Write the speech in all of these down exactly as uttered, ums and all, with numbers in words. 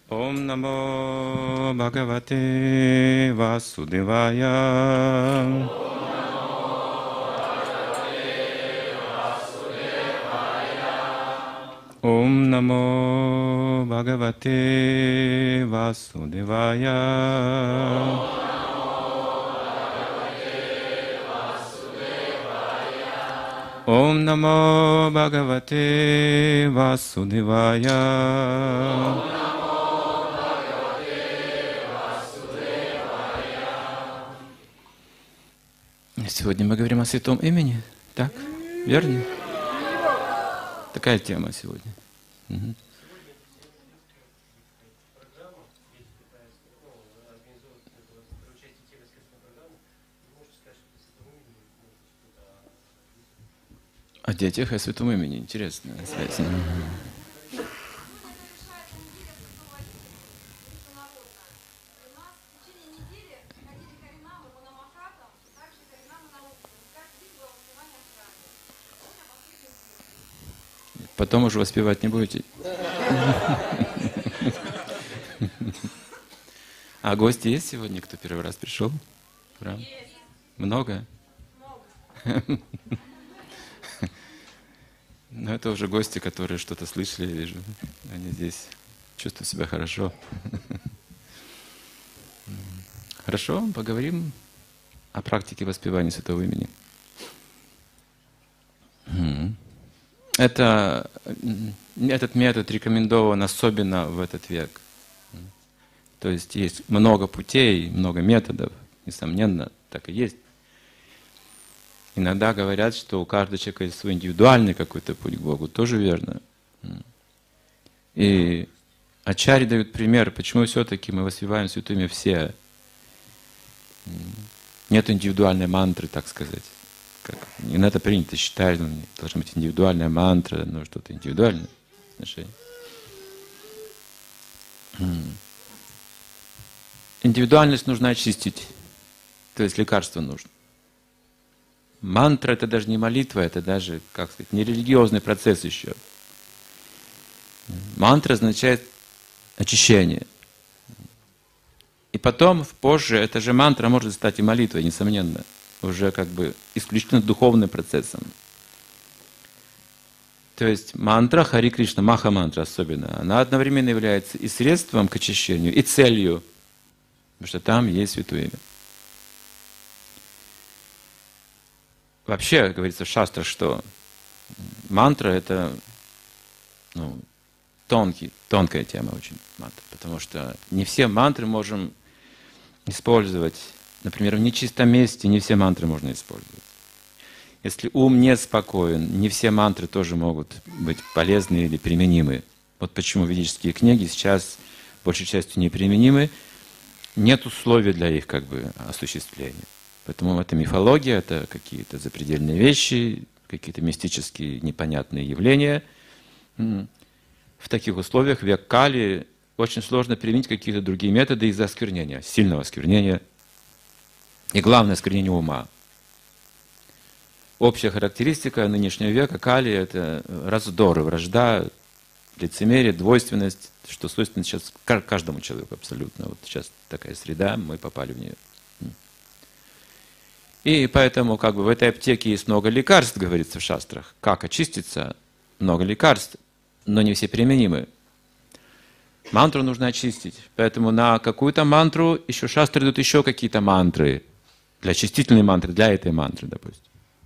Ом намо Бхагавате Васудевая. Ом намо Бхагавате Васудевая. Ом намо Бхагавате Васудевая. Сегодня мы говорим о святом имени, так? Верно? Такая тема сегодня. Угу. О детях и о святом имени. Интересная связь. Потом уже воспевать не будете. А гости есть сегодня, кто первый раз пришел? Прям? Много? Много. Ну, это уже гости, которые что-то слышали, я вижу. Они здесь чувствуют себя хорошо. Хорошо, поговорим о практике воспевания святого имени. Это, этот метод рекомендован особенно в этот век. То есть есть много путей, много методов, несомненно, так и есть. Иногда говорят, что у каждого человека есть свой индивидуальный какой-то путь к Богу, тоже верно. И ачарьи дают пример, почему все-таки мы воспеваем святое имя все. Нет индивидуальной мантры, так сказать. Как, не надо принято считать, ну, должна быть индивидуальная мантра, ну что-то индивидуальное отношение. Индивидуальность нужно очистить, то есть лекарство нужно. Мантра — это даже не молитва, это даже, как сказать, не религиозный процесс еще. Мантра означает очищение. И потом, позже, эта же мантра может стать и молитвой, несомненно. Уже как бы исключительно духовным процессом. То есть мантра, Хари Кришна, Маха-мантра особенно, она одновременно является и средством к очищению, и целью, потому что там есть святое имя. Вообще, говорится в шастрах, что мантра — это ну, тонкий, тонкая тема очень, мантра, потому что не все мантры можем использовать. Например, в нечистом месте не все мантры можно использовать. Если ум не спокоен, не все мантры тоже могут быть полезны или применимы. Вот почему ведические книги сейчас большей частью неприменимы. Нет условий для их как бы осуществления. Поэтому это мифология, это какие-то запредельные вещи, какие-то мистические непонятные явления. В таких условиях век Кали очень сложно применить какие-то другие методы из-за осквернения, сильного осквернения. И главное — осквернение ума. Общая характеристика нынешнего века Кали — это раздор, вражда, лицемерие, двойственность, что свойственно сейчас каждому человеку абсолютно. Вот сейчас такая среда, мы попали в нее. И поэтому как бы в этой аптеке есть много лекарств, говорится в шастрах. Как очиститься? Много лекарств, но не все применимы. Мантру нужно очистить. Поэтому на какую-то мантру еще шастры дают еще какие-то мантры. Для очистительной мантры, для этой мантры, допустим.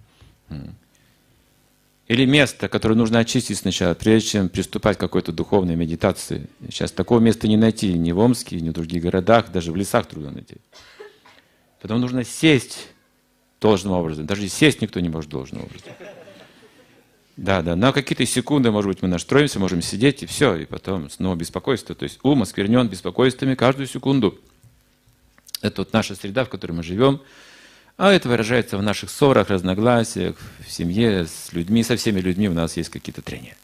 Или место, которое нужно очистить сначала, прежде чем приступать к какой-то духовной медитации. Сейчас такого места не найти ни в Омске, ни в других городах, даже в лесах трудно найти. Потом нужно сесть должным образом. Даже сесть никто не может должным образом. Да, да, на какие-то секунды, может быть, мы настроимся, можем сидеть, и все, и потом снова беспокойство. То есть ум осквернен беспокойствами каждую секунду. Это вот наша среда, в которой мы живем. А это выражается в наших ссорах, разногласиях, в семье, с людьми, со всеми людьми у нас есть какие-то трения.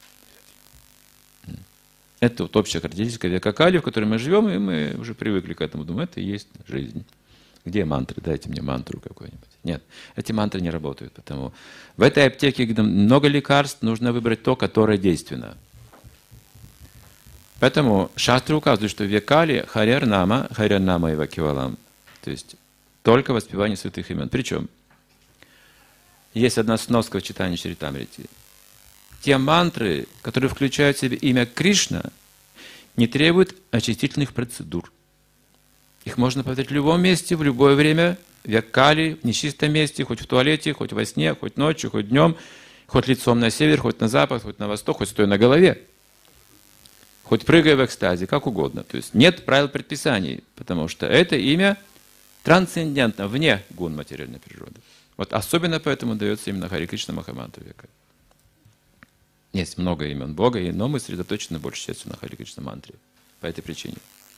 Это вот общая характеристика века Кали, в которой мы живем, и мы уже привыкли к этому. Думаю, это и есть жизнь. Где мантры? Дайте мне мантру какую-нибудь. Нет, эти мантры не работают. Потому в этой аптеке, где много лекарств, нужно выбрать то, которое действенно. Поэтому шастры указывают, что в Якали Харер Нама, Харер Нама и Вакивалам. То есть только воспевание святых имен. Причем есть одна сноска в читании Чаритамрити. Те мантры, которые включают в себя имя Кришна, не требуют очистительных процедур. Их можно повторять в любом месте, в любое время, в Якали, в нечистом месте, хоть в туалете, хоть во сне, хоть ночью, хоть днем, хоть лицом на север, хоть на запад, хоть на восток, хоть стоя на голове. Хоть прыгая в экстазе, как угодно. То есть нет правил предписаний, потому что это имя трансцендентно, вне гун материальной природы. Вот особенно поэтому дается именно Хари Кришна Махамантра века. Есть много имен Бога, но мы сосредоточены большей частью на Хари Кришна мантре по этой причине.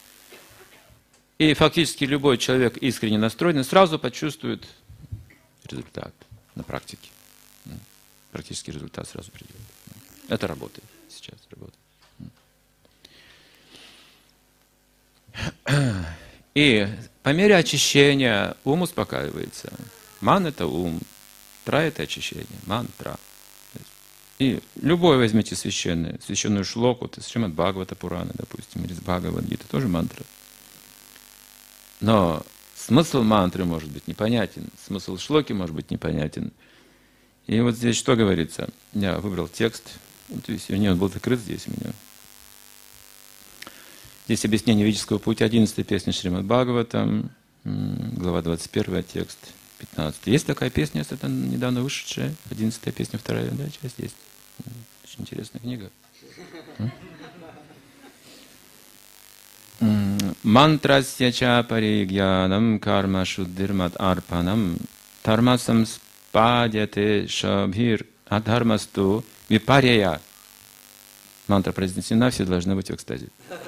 И фактически любой человек искренне настроенный сразу почувствует результат на практике. Практический результат сразу придет. Это работает сейчас, работает. И по мере очищения ум успокаивается. Ман – это ум, тра – это очищение, мантра. И любое возьмите священное, священную шлоку, это Шримад Бхагавата Пурана, допустим, или с Бхагавад-гиты, тоже мантра. Но смысл мантры может быть непонятен, смысл шлоки может быть непонятен. И вот здесь что говорится? Я выбрал текст, то есть, он был закрыт здесь у меня. Здесь объяснение ведического пути, одиннадцатая песня Шримад Бхагаватам, глава двадцать первая, текст пятнадцатый. Есть такая песня, это недавно вышедшая, одиннадцатая песня, вторая, да, часть есть. Очень интересная книга. Мантрасья ча паригьянам карма шуддирмат арпанам тармасам спадяте шабхир адхармасту випарья. Мантра произнесена, все должны быть в экстазе.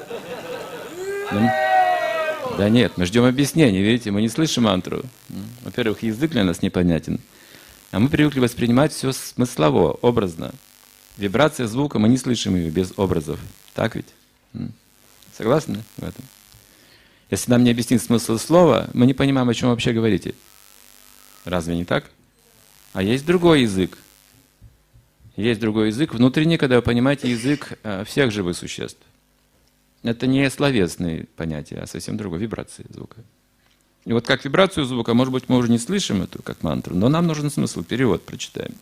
Да нет, мы ждем объяснений, видите, мы не слышим мантру. Во-первых, язык для нас непонятен, а мы привыкли воспринимать все смыслово, образно. Вибрация звука, мы не слышим ее без образов. Так ведь? Согласны в этом? Если нам не объяснить смысл слова, мы не понимаем, о чем вы вообще говорите. Разве не так? А есть другой язык. Есть другой язык внутренний, когда вы понимаете язык всех живых существ. Это не словесные понятия, а совсем другое, вибрации звука. И вот как вибрацию звука, может быть, мы уже не слышим эту как мантру, но нам нужен смысл, перевод прочитаем.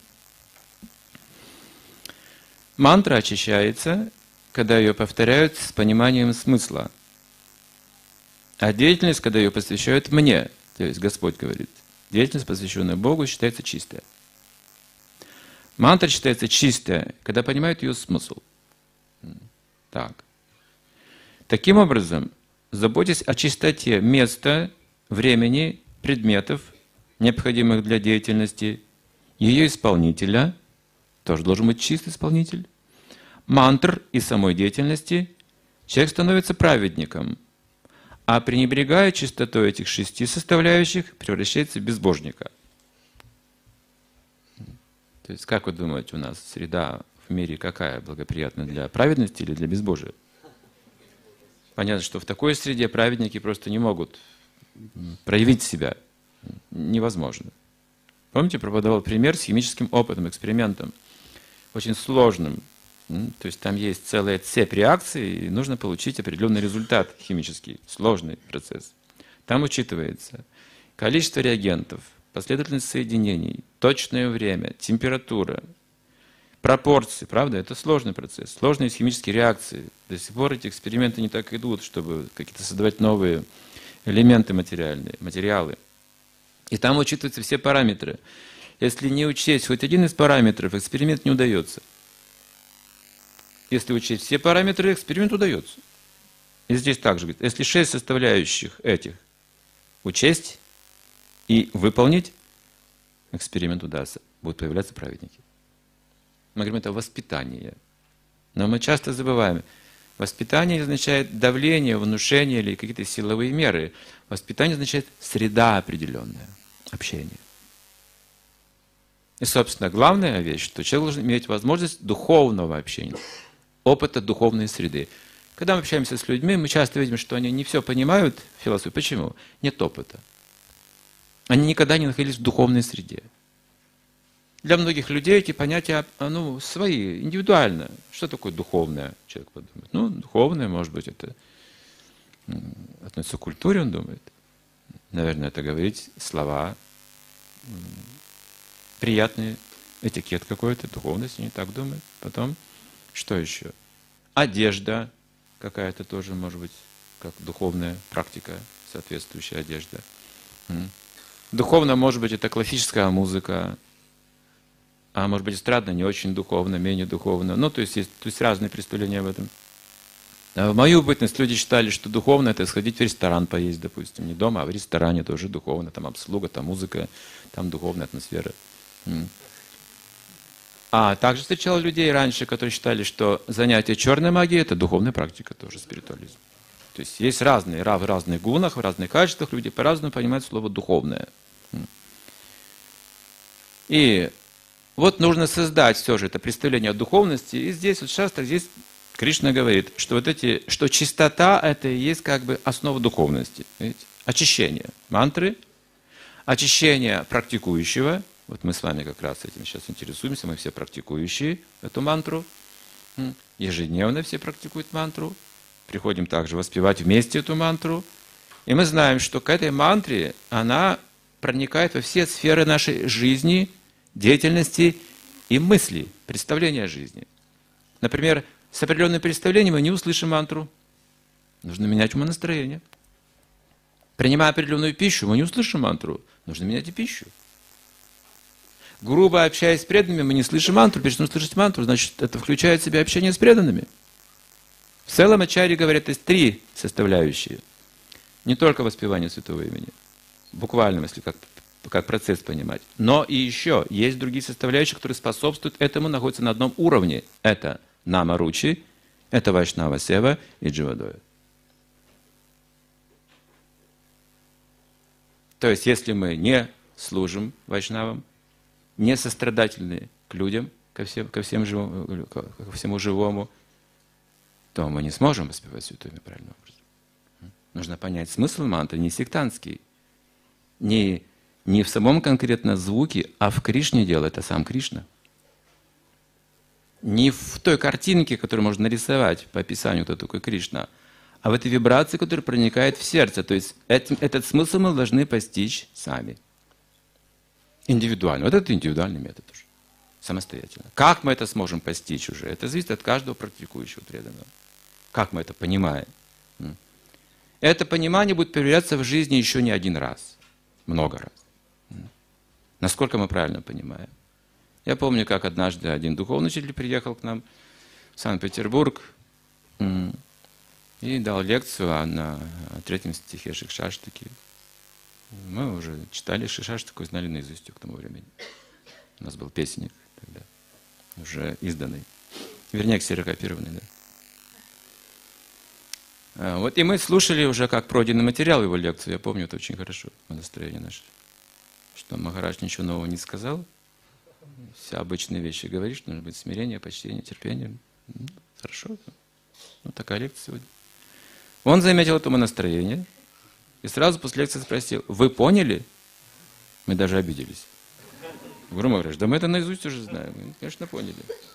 Мантра очищается, когда ее повторяют с пониманием смысла. А деятельность, когда ее посвящают мне, то есть Господь говорит, деятельность, посвященная Богу, считается чистая. Мантра считается чистая, когда понимают ее смысл. Так. Таким образом, заботьтесь о чистоте места, времени, предметов, необходимых для деятельности, ее исполнителя, тоже должен быть чистый исполнитель, мантр и самой деятельности, человек становится праведником, а пренебрегая чистотой этих шести составляющих, превращается в безбожника. То есть, как вы думаете, у нас среда в мире какая благоприятна для праведности или для безбожия? Понятно, что в такой среде праведники просто не могут проявить себя. Невозможно. Помните, Прабхупада давал пример с химическим опытом, экспериментом. Очень сложным. То есть там есть целая цепь реакций, и нужно получить определенный результат химический. Сложный процесс. Там учитывается количество реагентов, последовательность соединений, точное время, температура, пропорции, правда? Это сложный процесс, сложные химические реакции. До сих пор эти эксперименты не так идут, чтобы какие-то создавать новые элементы материальные, материалы. И там учитываются все параметры. Если не учесть хоть один из параметров, эксперимент не удается. Если учесть все параметры, эксперимент удается. И здесь также говорит, если шесть составляющих этих учесть и выполнить, эксперимент удастся, будут появляться праведники. Мы говорим, это воспитание. Но мы часто забываем. Воспитание означает давление, внушение или какие-то силовые меры. Воспитание означает среда определенная, общение. И, собственно, главная вещь, что человек должен иметь возможность духовного общения, опыта духовной среды. Когда мы общаемся с людьми, мы часто видим, что они не все понимают в философии. Почему? Нет опыта. Они никогда не находились в духовной среде. для многих людей эти понятия, ну, свои, индивидуально. Что такое духовное? Человек подумает. Ну, духовное, может быть, это относится к культуре, он думает. Наверное, это говорить слова приятные, этикет какой-то, духовность, они так думают. Потом, что еще? Одежда какая-то тоже, может быть, как духовная практика, соответствующая одежда. Духовно, может быть, это классическая музыка, а может быть, эстрадно, не очень духовно, менее духовно. Ну, то есть, есть, то есть разные представления об этом. А в мою бытность люди считали, что духовно это сходить в ресторан поесть, допустим, не дома, а в ресторане тоже духовно, там обслуга, там музыка, там духовная атмосфера. А также встречал людей раньше, которые считали, что занятие черной магией это духовная практика, тоже спиритуализм. То есть есть разные, в разных гунах, в разных качествах, люди по-разному понимают слово духовное. И вот нужно создать все же это представление о духовности. И здесь, вот в шастрах, здесь Кришна говорит, что вот эти, что чистота это и есть как бы основа духовности. Видите? Очищение мантры, очищение практикующего. Вот мы с вами как раз этим сейчас интересуемся, мы все практикующие эту мантру. Ежедневно все практикуют мантру. Приходим также воспевать вместе эту мантру. И мы знаем, что к этой мантре она проникает во все сферы нашей жизни, деятельности и мысли, представления о жизни. Например, с определенным представлением мы не услышим мантру. Нужно менять умонастроение. Принимая определенную пищу, мы не услышим мантру. Нужно менять и пищу. Грубо общаясь с преданными, мы не слышим мантру. Прежде чем услышать мантру, значит, это включает в себя общение с преданными. В целом ачарьи говорят, есть три составляющие. Не только воспевание святого имени, в буквальном, если как, как процесс понимать, но и еще есть другие составляющие, которые способствуют этому, находятся на одном уровне. Это нама-ручи, это вайшнава-сева и дживадоя. То есть, если мы не служим вайшнавам, не сострадательны к людям, ко, всем, ко, всем живому, ко всему живому, то мы не сможем воспевать святое имя правильным образом. Нужно понять смысл мантры не сектантский, не, не в самом конкретно звуке, а в Кришне дело, это сам Кришна. Не в той картинке, которую можно нарисовать по описанию, кто такой Кришна, а в этой вибрации, которая проникает в сердце. То есть этим, этот смысл мы должны постичь сами. Индивидуально. Вот это индивидуальный метод уже. Самостоятельно. Как мы это сможем постичь уже? Это зависит от каждого практикующего преданного. Как мы это понимаем? Это понимание будет проверяться в жизни еще не один раз. Много раз. Насколько мы правильно понимаем. Я помню, как однажды один духовный учитель приехал к нам в Санкт-Петербург и дал лекцию на третьем стихе Шикшаштаки. Мы уже читали Шикшаштаку и знали наизусть к тому времени. У нас был песенник тогда, уже изданный. Вернее, ксерокопированный, да. А, вот и мы слушали уже как пройденный материал его лекцию. Я помню это очень хорошо, настроение наше. Что Махарадж ничего нового не сказал. Все обычные вещи говоришь, нужно быть смирение, почтение, терпение. Ну, хорошо. Ну, такая лекция сегодня. Он заметил это настроение и сразу после лекции спросил: вы поняли? Мы даже обиделись. Гуру Махарадж, да мы это наизусть уже знаем. Мы, конечно, поняли.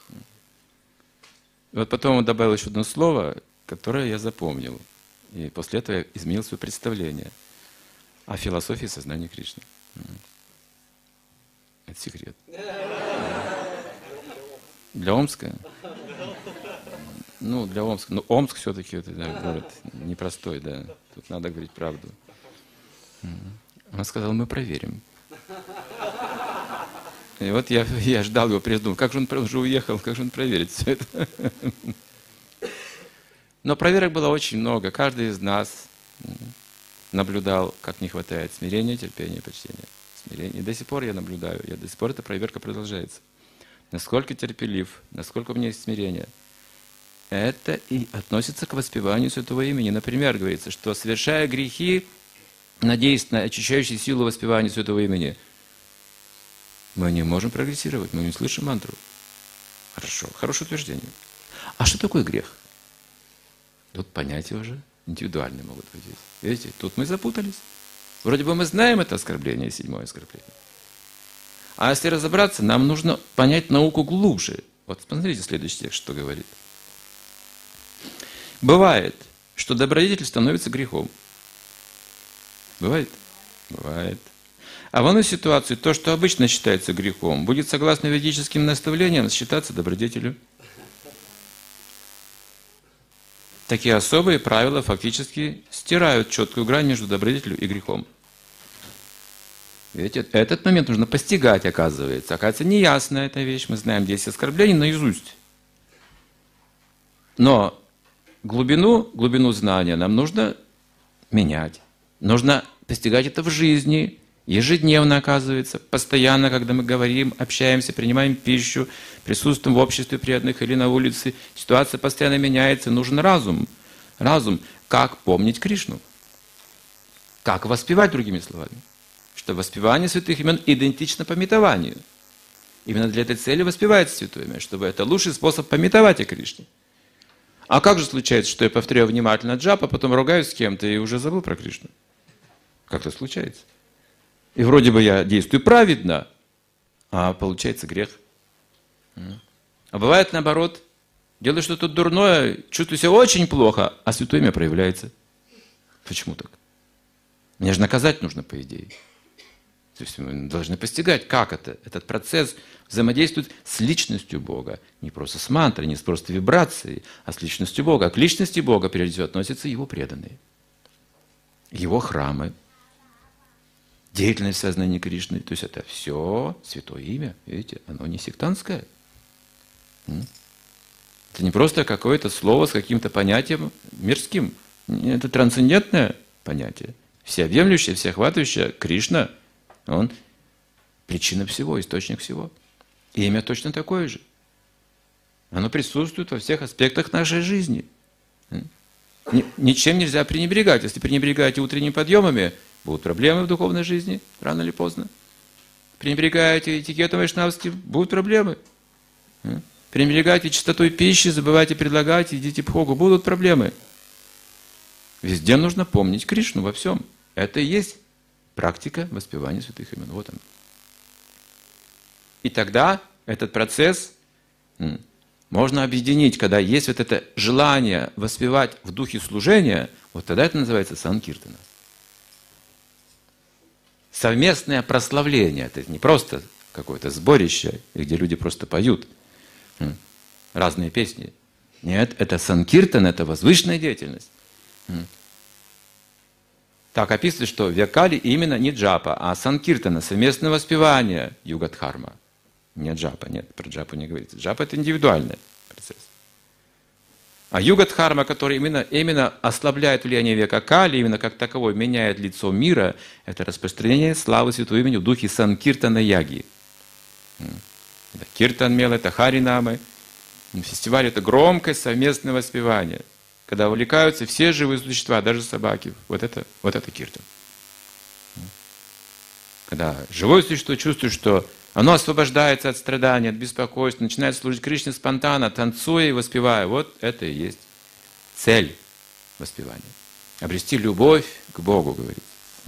И вот потом он добавил еще одно слово, которое я запомнил. И после этого я изменил свое представление о философии сознания Кришны. Это секрет. Для Омска? Ну, для Омска. Но Омск все-таки это, да, город непростой, да. Тут надо говорить правду. Он сказал: мы проверим. И вот я, я ждал его, придумал, как же он уже уехал, как же он проверит все это. Но проверок было очень много. Каждый из нас наблюдал, как не хватает смирения, терпения, почтения. Смирения. И до сих пор я наблюдаю, я до сих пор эта проверка продолжается. Насколько терпелив, насколько у меня есть смирение. Это и относится к воспеванию святого имени. Например, говорится, что совершая грехи, надеясь на очищающую силу воспевания святого имени, мы не можем прогрессировать, мы не слышим мантру. Хорошо, хорошее утверждение. А что такое грех? Тут понятия уже индивидуальные могут быть. Видите, тут мы запутались. Вроде бы мы знаем это оскорбление, седьмое оскорбление. А если разобраться, нам нужно понять науку глубже. Вот смотрите следующий текст, что говорит. Бывает, что добродетель становится грехом. Бывает? Бывает. А в иной ситуации то, что обычно считается грехом, будет, согласно ведическим наставлениям, считаться добродетелью. Такие особые правила фактически стирают четкую грань между добродетелью и грехом. Ведь этот момент нужно постигать, оказывается. Оказывается, неясная эта вещь. Мы знаем десять оскорблений наизусть. Но глубину, глубину знания нам нужно менять. Нужно постигать это в жизни, ежедневно, оказывается, постоянно, когда мы говорим, общаемся, принимаем пищу, присутствуем в обществе преданных или на улице. Ситуация постоянно меняется, нужен разум. Разум, как помнить Кришну. Как воспевать, другими словами. Что воспевание святых имен идентично памятованию. Именно для этой цели воспевается святое имя, чтобы это лучший способ памятовать о Кришне. А как же случается, что я повторяю внимательно джапа, потом ругаюсь с кем-то и уже забыл про Кришну? Как это случается? И вроде бы я действую праведно, а получается грех. А бывает наоборот, делаю что-то дурное, чувствую себя очень плохо, а святое имя проявляется. Почему так? Меня же наказать нужно, по идее. То есть мы должны постигать, как это. Этот процесс взаимодействует с личностью Бога. Не просто с мантрой, не с просто вибрацией, а с личностью Бога. А к личности Бога, прежде всего, относятся Его преданные. Его храмы. Деятельность сознания Кришны. То есть это все святое имя. Видите, оно не сектантское. Это не просто какое-то слово с каким-то понятием мирским. Это трансцендентное понятие. Всеобъемлющее, всеохватывающее Кришна. Он причина всего, источник всего. И имя точно такое же. Оно присутствует во всех аспектах нашей жизни. Ничем нельзя пренебрегать. Если пренебрегаете утренними подъемами, будут проблемы в духовной жизни, рано или поздно. Пренебрегаете этикетом вайшнавским, будут проблемы. Пренебрегаете чистотой пищи, забывайте предлагать, идите бхогу, будут проблемы. Везде нужно помнить Кришну во всем. Это и есть практика воспевания святых имен. Вот он. И тогда этот процесс можно объединить, когда есть вот это желание воспевать в духе служения, вот тогда это называется санкиртана. Совместное прославление. Это не просто какое-то сборище, где люди просто поют разные песни. Нет, это санкиртан, это возвышенная деятельность. Так описывается, что векали именно не джапа, а санкиртана, совместное воспевание югадхарма. Не джапа, нет, про джапу не говорится. Джапа – это индивидуальный процесс. А югадхарма, который именно, именно ослабляет влияние века Кали, именно как таковой меняет лицо мира, это распространение славы святого имени в духе санкиртана яги. Это киртан мел, это харинамы. Фестиваль – это громкое совместное воспевание. Когда увлекаются все живые существа, даже собаки. Вот это, вот это киртан. Когда живое существо чувствует, что оно освобождается от страданий, от беспокойства, начинает служить Кришне спонтанно, танцуя и воспевая. Вот это и есть цель воспевания. Обрести любовь к Богу, говорится.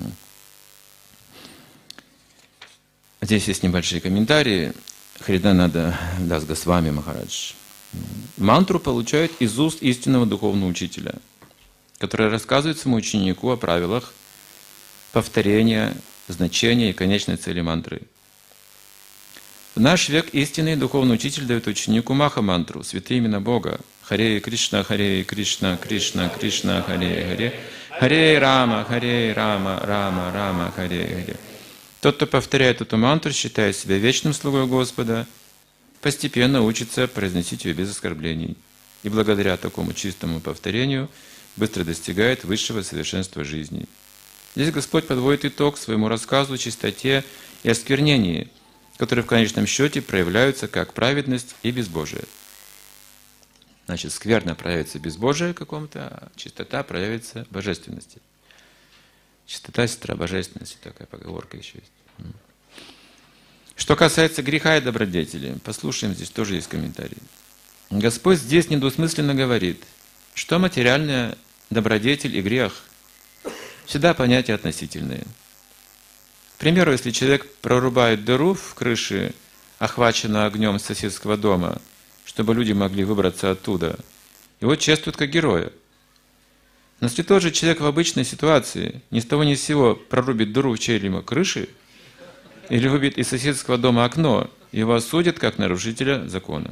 Здесь есть небольшие комментарии. Хридананда Дас Госвами Махарадж. Мантру получают из уст истинного духовного учителя, который рассказывает своему ученику о правилах повторения, значения и конечной цели мантры. В наш век истинный духовный учитель дает ученику Маха-мантру, святые имена Бога. Харе Кришна, Харе Кришна, Кришна, Кришна, Харе Харе. Харе Рама, Харе Рама, Рама, Рама, Харе Харе. Тот, кто повторяет эту мантру, считает себя вечным слугой Господа, постепенно учится произносить ее без оскорблений. И благодаря такому чистому повторению быстро достигает высшего совершенства жизни. Здесь Господь подводит итог своему рассказу о чистоте и осквернении, которые в конечном счете проявляются как праведность и безбожие. Значит, скверно проявится безбожие каком-то, а чистота проявится в божественности. Чистота, сестра божественности, такая поговорка еще есть. Что касается греха и добродетели, послушаем, здесь тоже есть комментарий. Господь здесь недвусмысленно говорит, что материальная добродетель и грех всегда понятия относительные. К примеру, если человек прорубает дыру в крыше, охваченную огнем соседского дома, чтобы люди могли выбраться оттуда, его чествуют как героя. Но если тот же человек в обычной ситуации ни с того ни с сего прорубит дыру в чьей-либо крыше или выбьет из соседского дома окно, его осудят как нарушителя закона.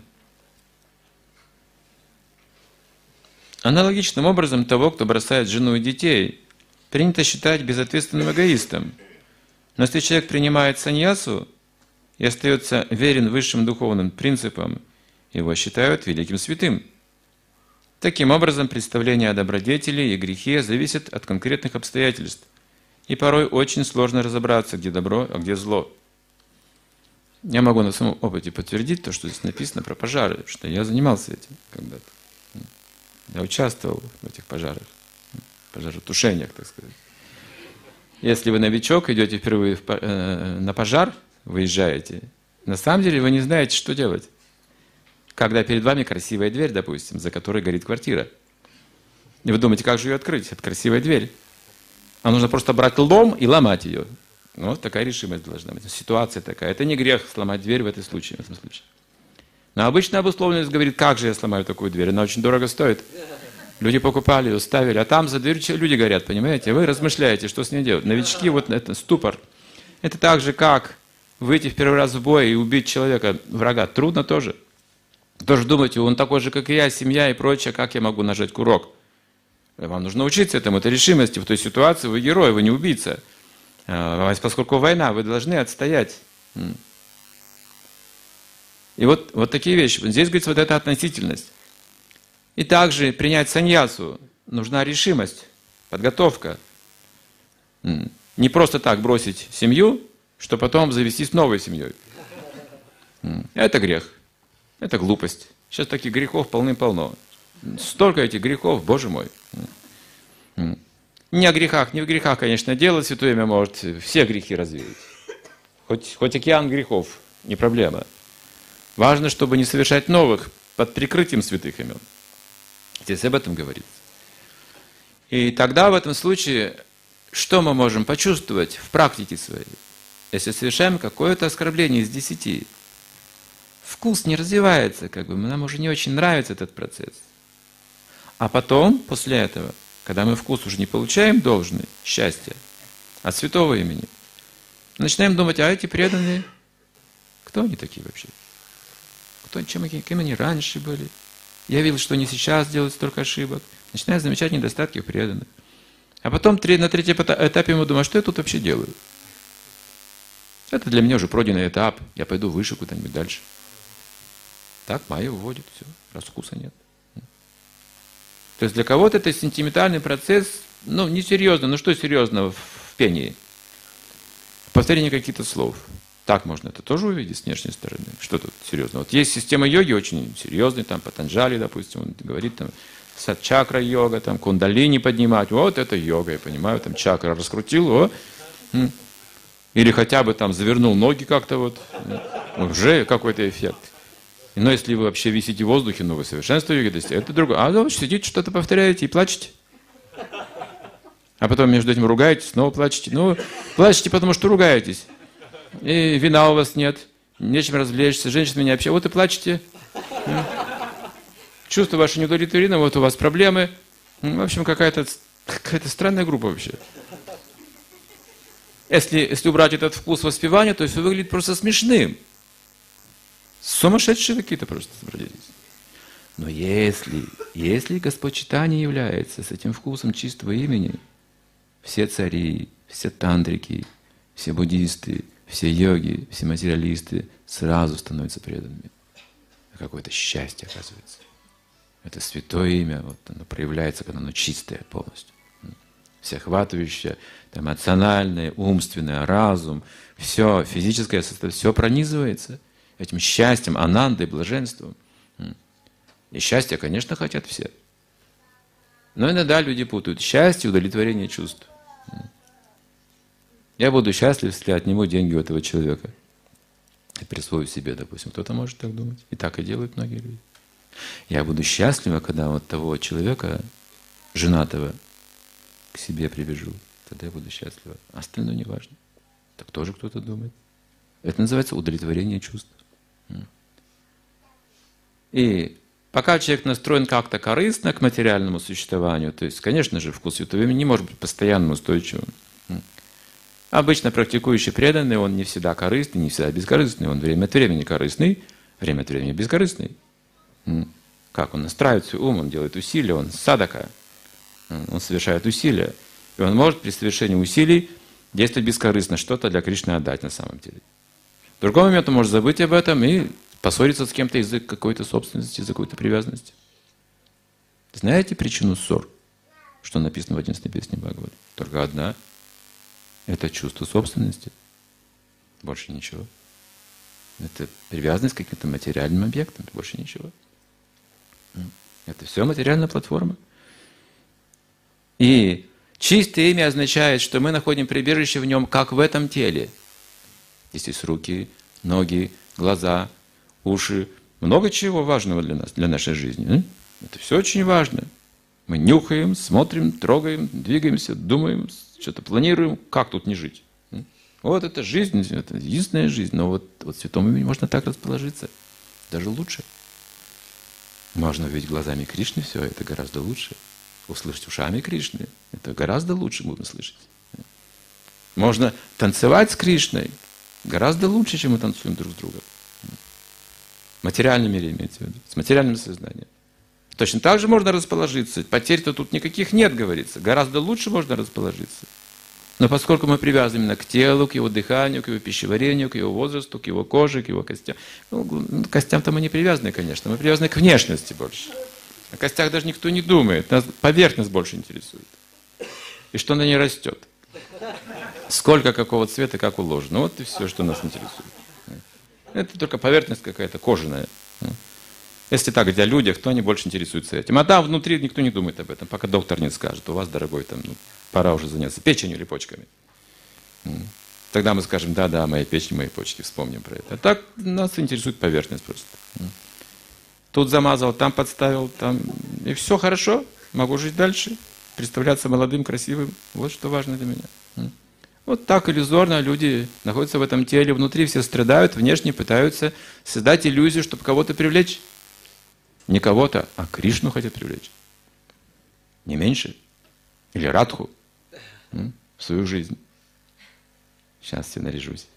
Аналогичным образом того, кто бросает жену и детей, принято считать безответственным эгоистом. Но если человек принимает саньясу и остается верен высшим духовным принципам, его считают великим святым. Таким образом, представление о добродетели и грехе зависит от конкретных обстоятельств, и порой очень сложно разобраться, где добро, а где зло. Я могу на своем опыте подтвердить то, что здесь написано про пожары, что я занимался этим когда-то. Я участвовал в этих пожарах, пожаротушениях, так сказать. Если вы новичок, идете впервые в, э, на пожар, выезжаете, на самом деле вы не знаете, что делать. Когда перед вами красивая дверь, допустим, за которой горит квартира. И вы думаете, как же ее открыть? Это красивая дверь. А нужно просто брать лом и ломать ее. Ну, вот такая решимость должна быть. Ситуация такая. Это не грех сломать дверь в, этой случае, в этом случае. Но обычная обусловленность говорит, как же я сломаю такую дверь? Она очень дорого стоит. Люди покупали ее, ставили, а там за дверью люди горят, понимаете? Вы размышляете, что с ней делать. Новички, вот это ступор. Это так же, как выйти в первый раз в бой и убить человека, врага. Трудно тоже. Тоже думаете, он такой же, как и я, семья и прочее, как я могу нажать курок? Вам нужно учиться этому, это решимости. В той ситуации вы герой, вы не убийца. Поскольку война, вы должны отстоять. И вот, вот такие вещи. Здесь говорится вот эта относительность. И также принять саньясу нужна решимость, подготовка. Не просто так бросить семью, чтобы потом завестись новой семьей. Это грех. Это глупость. Сейчас таких грехов полным-полно. Столько этих грехов, Боже мой. Не о грехах, не в грехах, конечно, дело святое имя может все грехи развеять. Хоть, хоть океан грехов, не проблема. Важно, чтобы не совершать новых под прикрытием святых имен. Здесь об этом говорится. И тогда в этом случае, что мы можем почувствовать в практике своей, если совершаем какое-то оскорбление из десяти? Вкус не развивается, как бы, нам уже не очень нравится этот процесс. А потом, после этого, когда мы вкус уже не получаем должный, счастья, от святого имени, начинаем думать, а эти преданные, кто они такие вообще? Кто, чем, кем они раньше были? Я видел, что они сейчас делают столько ошибок. Начинаем замечать недостатки в преданных. А потом на третьем этапе мы думаем, а что я тут вообще делаю? Это для меня уже пройденный этап, я пойду выше куда-нибудь дальше. Так майя уводит, все, раскуса нет. То есть для кого-то это сентиментальный процесс, ну, несерьезно, ну что серьезного в пении? Повторение каких-то слов. Так можно это тоже увидеть с внешней стороны. Что тут серьезно? Вот есть система йоги очень серьезная, там Патанджали, допустим, он говорит, там, чакра йога, там, кундалини поднимать, вот это йога, я понимаю, там чакра раскрутил, о, или хотя бы там завернул ноги как-то вот, уже какой-то эффект. Но если вы вообще висите в воздухе, ну вы совершенство йоги достигли, это другое. А вы сидите, что-то повторяете и плачете. А потом между этим ругаетесь, снова плачете. Ну, плачете, потому что ругаетесь. И вина у вас нет, нечем развлечься, женщина меня общается. Вот и плачете. Чувства ваши не удовлетворены, вот у вас проблемы. В общем, какая-то какая-то странная группа вообще. Если, если убрать этот вкус воспевания, то все выглядит просто смешным. Сумасшедшие какие-то просто добродетели. Но если, если Господь читание является с этим вкусом чистого имени, все цари, все тантрики, все буддисты, все йоги, все материалисты сразу становятся преданными. Какое-то счастье, оказывается. Это святое имя, вот оно проявляется, когда оно чистое полностью. Всеохватывающее, эмоциональное, умственное, разум, все, физическое состояние, все пронизывается этим счастьем, анандой, блаженством. И счастье, конечно, хотят все. Но иногда люди путают счастье и удовлетворение чувств. Я буду счастлив, если отниму деньги у этого человека. И присвою себе, допустим. Кто-то может так думать. И так и делают многие люди. Я буду счастлива, когда вот того человека, женатого, к себе привяжу. Тогда я буду счастлива. Остальное не важно. Так тоже кто-то думает. Это называется удовлетворение чувств. И пока человек настроен как-то корыстно к материальному существованию, то есть, конечно же, вкус святого имени не может быть постоянным, устойчивым. Обычно практикующий преданный, он не всегда корыстный, не всегда бескорыстный, он время от времени корыстный, время от времени бескорыстный. Как он настраивает свой ум, он делает усилия, он садака, он совершает усилия. И он может при совершении усилий действовать бескорыстно, что-то для Кришны отдать на самом деле. В другой момент он может забыть об этом и поссориться с кем-то из-за какой-то собственности, из-за какой-то привязанности. Знаете причину ссор, что написано в одиннадцатой песне Бхагавата? Только одна. Это чувство собственности. Больше ничего. Это привязанность к каким-то материальным объектам. Больше ничего. Это все материальная платформа. И чистое имя означает, что мы находим прибежище в нем, как в этом теле. Здесь есть руки, ноги, глаза, уши. Много чего важного для нас, для нашей жизни. Это все очень важно. Мы нюхаем, смотрим, трогаем, двигаемся, думаем, что-то планируем. Как тут не жить? Вот это жизнь, это единственная жизнь. Но вот, вот в святом имени можно так расположиться. Даже лучше. Можно увидеть глазами Кришны все, это гораздо лучше. Услышать ушами Кришны, это гораздо лучше можно слышать. Можно танцевать с Кришной, гораздо лучше, чем мы танцуем друг с другом. В материальном мире имеется в виду, с материальным сознанием. Точно так же можно расположиться. Потерь-то тут никаких нет, говорится. Гораздо лучше можно расположиться. Но поскольку мы привязаны именно к телу, к его дыханию, к его пищеварению, к его возрасту, к его коже, к его костям. Ну, к костям-то мы не привязаны, конечно. Мы привязаны к внешности больше. О костях даже никто не думает. Нас поверхность больше интересует. И что на ней растет. Сколько какого цвета, как уложено. Вот и все, что нас интересует. Это только поверхность какая-то кожаная. Если так, где о людях, то они больше интересуются этим. А там внутри никто не думает об этом, пока доктор не скажет. У вас, дорогой, там, ну, пора уже заняться печенью или почками. Тогда мы скажем, да-да, моя печень, мои почки, вспомним про это. А так нас интересует поверхность просто. Тут замазал, там подставил, там. И все хорошо, могу жить дальше, представляться молодым, красивым. Вот что важно для меня. Вот так иллюзорно люди находятся в этом теле, внутри все страдают, внешне пытаются создать иллюзию, чтобы кого-то привлечь. Не кого-то, а Кришну хотят привлечь. Не меньше. Или Радху в свою жизнь. Сейчас я наряжусь.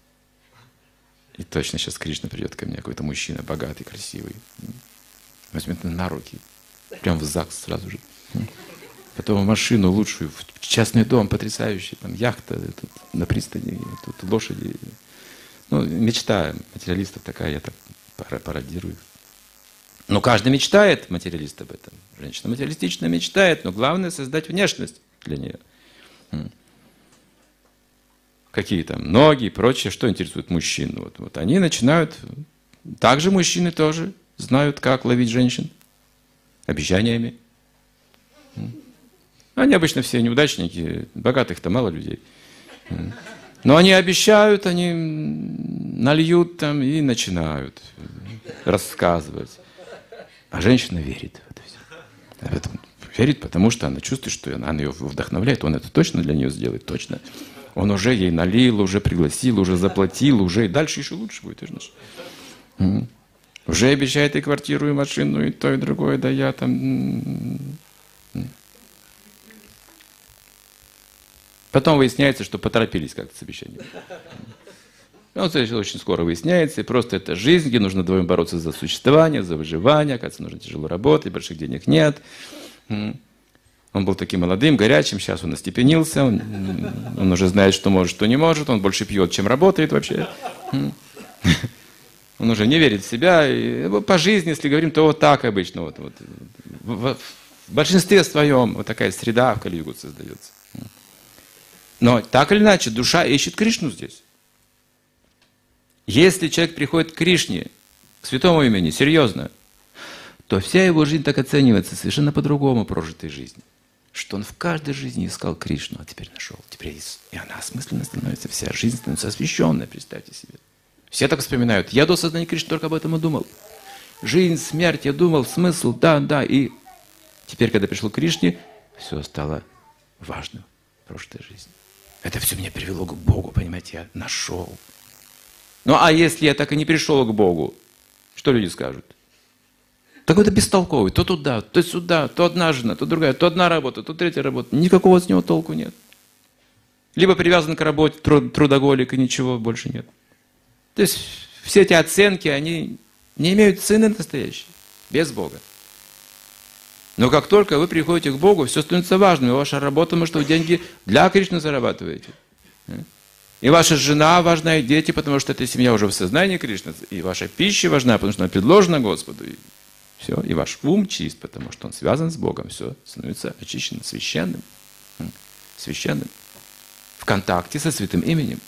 И точно сейчас Кришна придет ко мне, какой-то мужчина, богатый, красивый. Возьмет на руки. Прям в ЗАГС сразу же. Потом в машину лучшую, в частный дом потрясающий. Там яхта тут, на пристани, тут лошади. Ну, мечта материалистов такая, я так пародирую. Но каждый мечтает, материалист, об этом. Женщина материалистично мечтает, но главное создать внешность для нее. Какие там ноги и прочее, что интересует мужчин. Вот, вот они начинают, также мужчины тоже знают, как ловить женщин. Обещаниями. Они обычно все неудачники, богатых-то мало людей. Но они обещают, они нальют там и начинают рассказывать. А женщина верит в это все. В это верит, потому что она чувствует, что она ее вдохновляет. Он это точно для нее сделает, точно. Он уже ей налил, уже пригласил, уже заплатил, уже и дальше еще лучше будет. Угу. Уже обещает и квартиру, и машину, и то, и другое, да я там... Потом выясняется, что поторопились как-то с обещанием. Ну, это очень скоро выясняется, и просто это жизнь, где нужно вдвоем бороться за существование, за выживание, оказывается, нужно тяжело работать, больших денег нет. Он был таким молодым, горячим, сейчас он остепенился, он, он уже знает, что может, что не может, он больше пьет, чем работает вообще. Он уже не верит в себя. И по жизни, если говорим, то вот так обычно. Вот, вот. В, в большинстве своем вот такая среда в Кали-югу создается. Но так или иначе, душа ищет Кришну здесь. Если человек приходит к Кришне, к святому имени, серьезно, то вся его жизнь так оценивается совершенно по-другому прожитой жизни. Что он в каждой жизни искал Кришну, а теперь нашел. Теперь и она осмысленно становится, вся жизнь становится освященной, представьте себе. Все так вспоминают. Я до сознания Кришны только об этом и думал. Жизнь, смерть, я думал, смысл, да, да. И теперь, когда пришел к Кришне, все стало важным в прошлой жизни. Это все меня привело к Богу, понимаете, я нашел. Ну а если я так и не пришел к Богу, что люди скажут? Такой-то бестолковый, то туда, то сюда, то одна жена, то другая, то одна работа, то третья работа. Никакого с него толку нет. Либо привязан к работе, трудоголик, и ничего больше нет. То есть все эти оценки, они не имеют цены настоящей, без Бога. Но как только вы приходите к Богу, все становится важным. И ваша работа, потому что вы деньги для Кришны зарабатываете. И ваша жена важна, и дети, потому что эта семья уже в сознании Кришны. И ваша пища важна, потому что она предложена Господу. И все. И ваш ум чист, потому что он связан с Богом. Все становится очищенным, священным. Священным. В контакте со святым именем.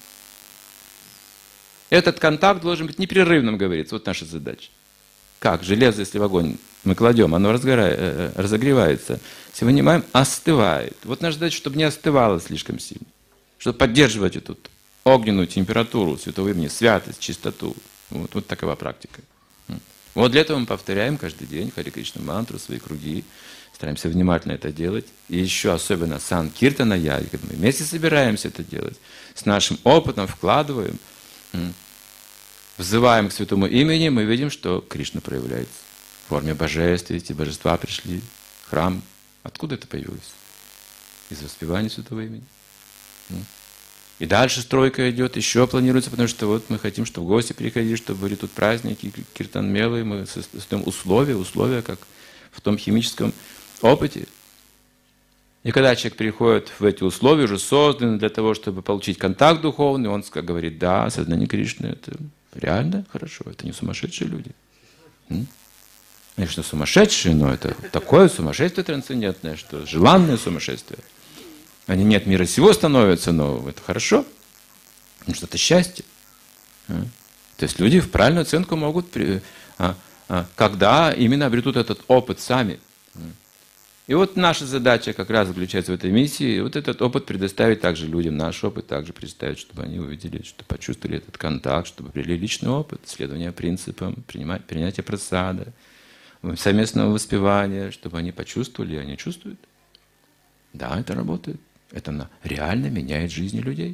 Этот контакт должен быть непрерывным, говорится. Вот наша задача. Как? Железо, если в огонь мы кладем, оно разгорает, разогревается. Если вынимаем, остывает. Вот наша задача, чтобы не остывало слишком сильно. Чтобы поддерживать эту огненную температуру святого имени, святость, чистоту. Вот, вот такова практика. Вот для этого мы повторяем каждый день Харе Кришна мантру, свои круги. Стараемся внимательно это делать. И еще особенно Санкиртана Яги, когда мы вместе собираемся это делать, с нашим опытом вкладываем, взываем к святому имени, мы видим, что Кришна проявляется в форме божества. Эти божества пришли в храм. Откуда это появилось? Из воспевания святого имени. И дальше стройка идет, еще планируется, потому что вот мы хотим, чтобы в гости приходили, чтобы были тут праздники, киртан мелы, мы создаем условия, условия, как в том химическом опыте. И когда человек приходит в эти условия, уже созданы для того, чтобы получить контакт духовный, он говорит, да, сознание Кришны, это реально хорошо, это не сумасшедшие люди. Конечно, сумасшедшие, но это такое сумасшествие трансцендентное, что желанное сумасшествие. Они не от мира сего становятся, но это хорошо, потому что это счастье. То есть люди в правильную оценку могут, когда именно обретут этот опыт сами. И вот наша задача как раз заключается в этой миссии, вот этот опыт предоставить также людям, наш опыт также представить, чтобы они увидели, чтобы почувствовали этот контакт, чтобы обрели личный опыт, следование принципам, принимать, принятие прасада, совместного воспевания, чтобы они почувствовали, и они чувствуют. Да, это работает. Это реально меняет жизни людей.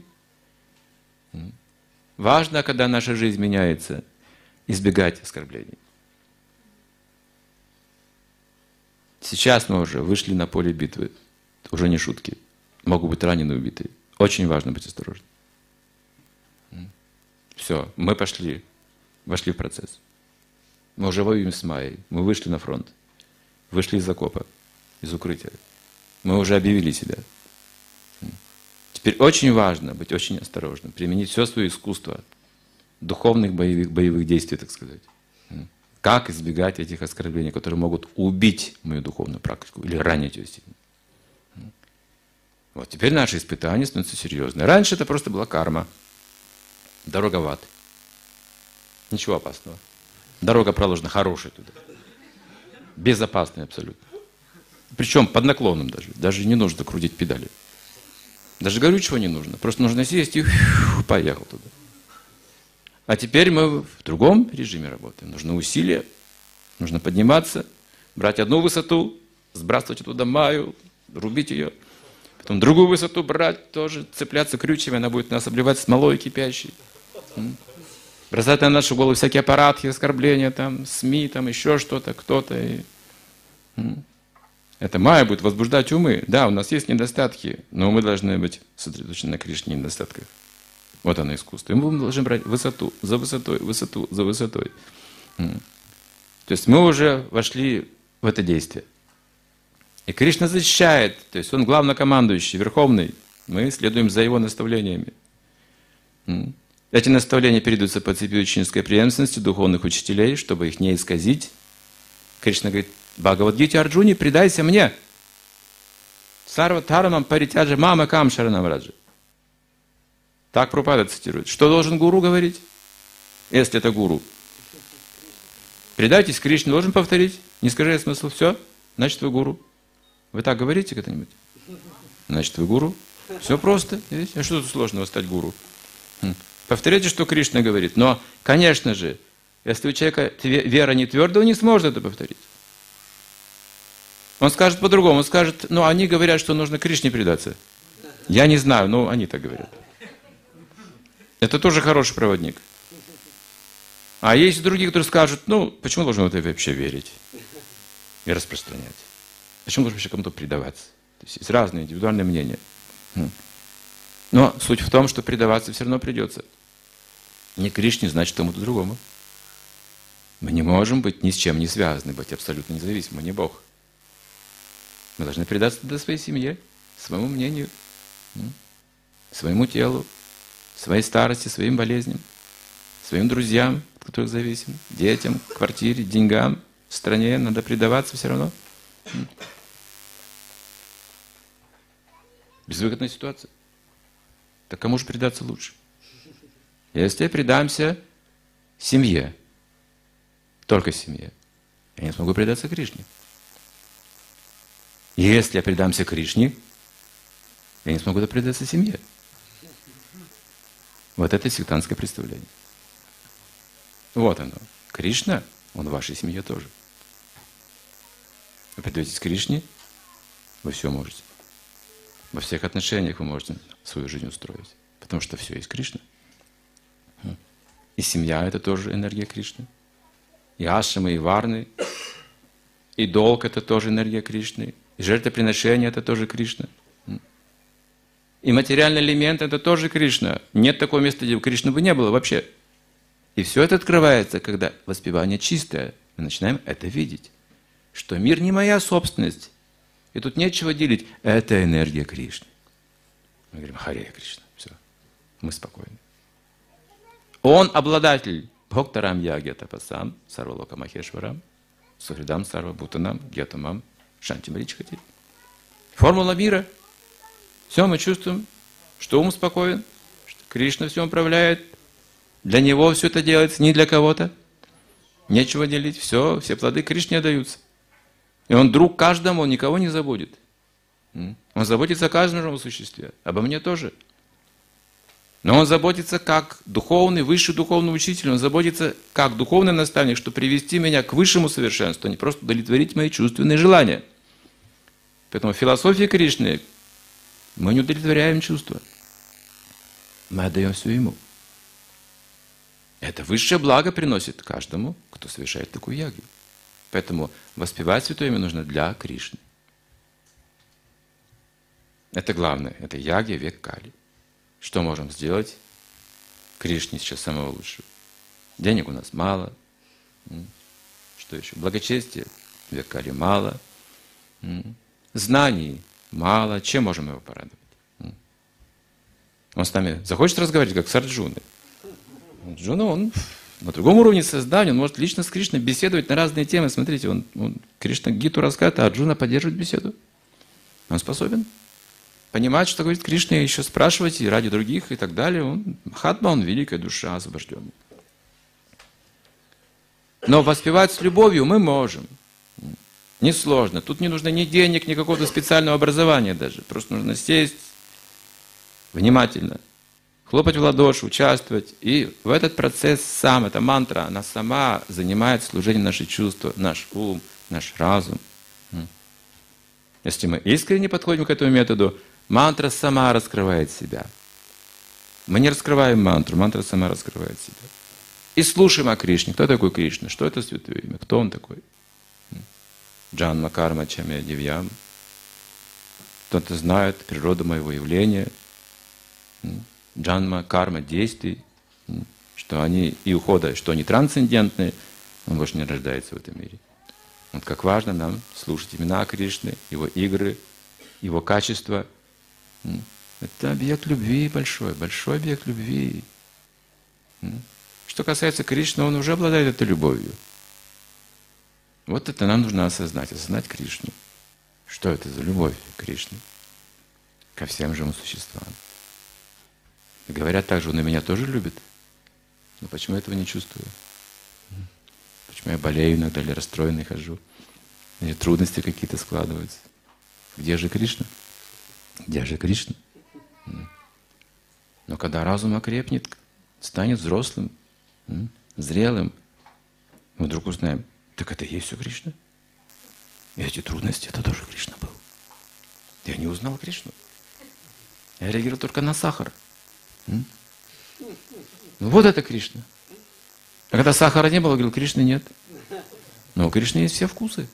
Важно, когда наша жизнь меняется, избегать оскорблений. Сейчас мы уже вышли на поле битвы. Уже не шутки. Могут быть ранены, убиты. Очень важно быть осторожным. Все, мы пошли, вошли в процесс. Мы уже воюем с Майей. Мы вышли на фронт. Вышли из окопа, из укрытия. Мы уже объявили себя. Теперь очень важно быть очень осторожным, применить все свое искусство духовных боевых, боевых действий, так сказать. Как избегать этих оскорблений, которые могут убить мою духовную практику или ранить ее сильно. Вот теперь наши испытания становятся серьезные. Раньше это просто была карма. Дорога в ад. Ничего опасного. Дорога проложена хорошая туда. Безопасная абсолютно. Причем под наклоном даже. Даже не нужно крутить педали. Даже горючего не нужно. Просто нужно сесть и поехал туда. А теперь мы в другом режиме работаем. Нужно усилие, нужно подниматься, брать одну высоту, сбрасывать туда Майю, рубить ее. Потом другую высоту брать, тоже цепляться крючьями, она будет нас обливать смолой кипящей. Бросать на нашу голову всякие аппараты, оскорбления, там, СМИ, там, еще что-то, кто-то. И... Это Майя будет возбуждать умы. Да, у нас есть недостатки, но мы должны быть сосредоточены на Кришне недостатках. Вот оно искусство. И мы должны брать высоту за высотой, высоту за высотой. То есть мы уже вошли в это действие. И Кришна защищает, то есть он главнокомандующий, верховный. Мы следуем за его наставлениями. Эти наставления передаются по цепи ученической преемственности духовных учителей, чтобы их не исказить. Кришна говорит, Бхагавад-гите Арджуне, предайся мне. Сарва таранам паритяджа мама кам шаранам раджа. Так Прабхупада цитирует. Что должен гуру говорить? Если это гуру. Предайтесь Кришне, должен повторить. Не скажи смысл. Все, значит вы гуру. Вы так говорите когда-нибудь? Значит вы гуру. Все просто. А что тут сложного стать гуру? Повторяйте, что Кришна говорит. Но, конечно же, если у человека вера не твердая, он не сможет это повторить. Он скажет по-другому. Он скажет, ну они говорят, что нужно Кришне предаться. Я не знаю, но они так говорят. Это тоже хороший проводник. А есть другие, которые скажут, ну, почему должен в это вообще верить и распространять? Почему должен вообще кому-то предаваться? То есть есть разные индивидуальные мнения. Но суть в том, что предаваться все равно придется. Не Кришне, значит кому-то другому. Мы не можем быть ни с чем не связаны, быть абсолютно независимы, мы не Бог. Мы должны предаться до своей семье, своему мнению, своему телу, своей старости, своим болезням, своим друзьям, от которых зависим, детям, квартире, деньгам, стране. Надо предаваться все равно. Безвыходная ситуация. Так кому же предаться лучше? Если предамся семье, только семье, я не смогу предаться Кришне. Если я предамся Кришне, я не смогу предаться семье. Вот это сектантское представление. Вот оно. Кришна, он в вашей семье тоже. Вы предаетесь Кришне, вы все можете. Во всех отношениях вы можете свою жизнь устроить. Потому что все есть Кришна. И семья – это тоже энергия Кришны. И ашрамы, и варны. И долг – это тоже энергия Кришны. И жертвоприношение – это тоже Кришна. И материальный элемент – это тоже Кришна. Нет такого места, где Кришны бы не было вообще. И все это открывается, когда воспевание чистое. Мы начинаем это видеть. Что мир не моя собственность. И тут нечего делить. Это энергия Кришны. Мы говорим, Харе Кришна. Все. Мы спокойны. Он обладатель Бхактарам Яге Тапасам, Сарвалока Махешварам, Сухридам Сарва Бутанам, Гетамам, Шанти Маричхати. Формула мира. Все мы чувствуем, что ум спокоен, что Кришна все управляет. Для него все это делается, не для кого-то. Нечего делить. Все, все плоды Кришне даются. И он друг каждому, он никого не забудет. Он заботится о каждом живом существе. Обо мне тоже. Но он заботится как духовный, высший духовный учитель. Он заботится как духовный наставник, чтобы привести меня к высшему совершенству, а не просто удовлетворить мои чувственные желания. Поэтому в философии Кришны мы не удовлетворяем чувства. Мы отдаем все ему. Это высшее благо приносит каждому, кто совершает такую ягью. Поэтому воспевать святое имя нужно для Кришны. Это главное. Это ягья век Кали. Что можем сделать? Кришне сейчас самого лучшего. Денег у нас мало. Что еще? Благочестие век Кали мало. Знаний мало. Чем можем его порадовать? Он с нами захочет разговаривать, как с Арджуной. Арджуна, он на другом уровне создания, он может лично с Кришной беседовать на разные темы. Смотрите, он, он Кришна Гиту рассказывает, а Арджуна поддерживает беседу. Он способен понимать, что говорит Кришна, и еще спрашивать и ради других и так далее. Он Махатма, он великая душа, освобожденная. Но воспевать с любовью мы можем. Несложно. Тут не нужно ни денег, ни какого-то специального образования даже. Просто нужно сесть внимательно, хлопать в ладоши, участвовать. И в этот процесс сам, эта мантра, она сама занимает служением наши чувства, наш ум, наш разум. Если мы искренне подходим к этому методу, мантра сама раскрывает себя. Мы не раскрываем мантру, мантра сама раскрывает себя. И слушаем о Кришне. Кто такой Кришна? Что это святое имя? Кто он такой? Джанма карма чаме дивьям. Кто-то знает природу моего явления. Джанма, карма, действий, что они и ухода, что они трансцендентные, он больше не рождается в этом мире. Вот как важно нам слушать имена Кришны, его игры, его качества. Это объект любви большой, большой объект любви. Что касается Кришны, он уже обладает этой любовью. Вот это нам нужно осознать, осознать Кришну. Что это за любовь Кришны ко всем живым существам? И говорят также, он и меня тоже любит. Но почему я этого не чувствую? Почему я болею иногда или расстроенный хожу? Или трудности какие-то складываются? Где же Кришна? Где же Кришна? Но когда разум окрепнет, станет взрослым, зрелым, мы вдруг узнаем, так это и есть все Кришна. И эти трудности, это тоже Кришна был. Я не узнал Кришну. Я реагировал только на сахар. Ну, вот это Кришна. А когда сахара не было, я говорил, Кришны нет. Но у Кришны есть все вкусы.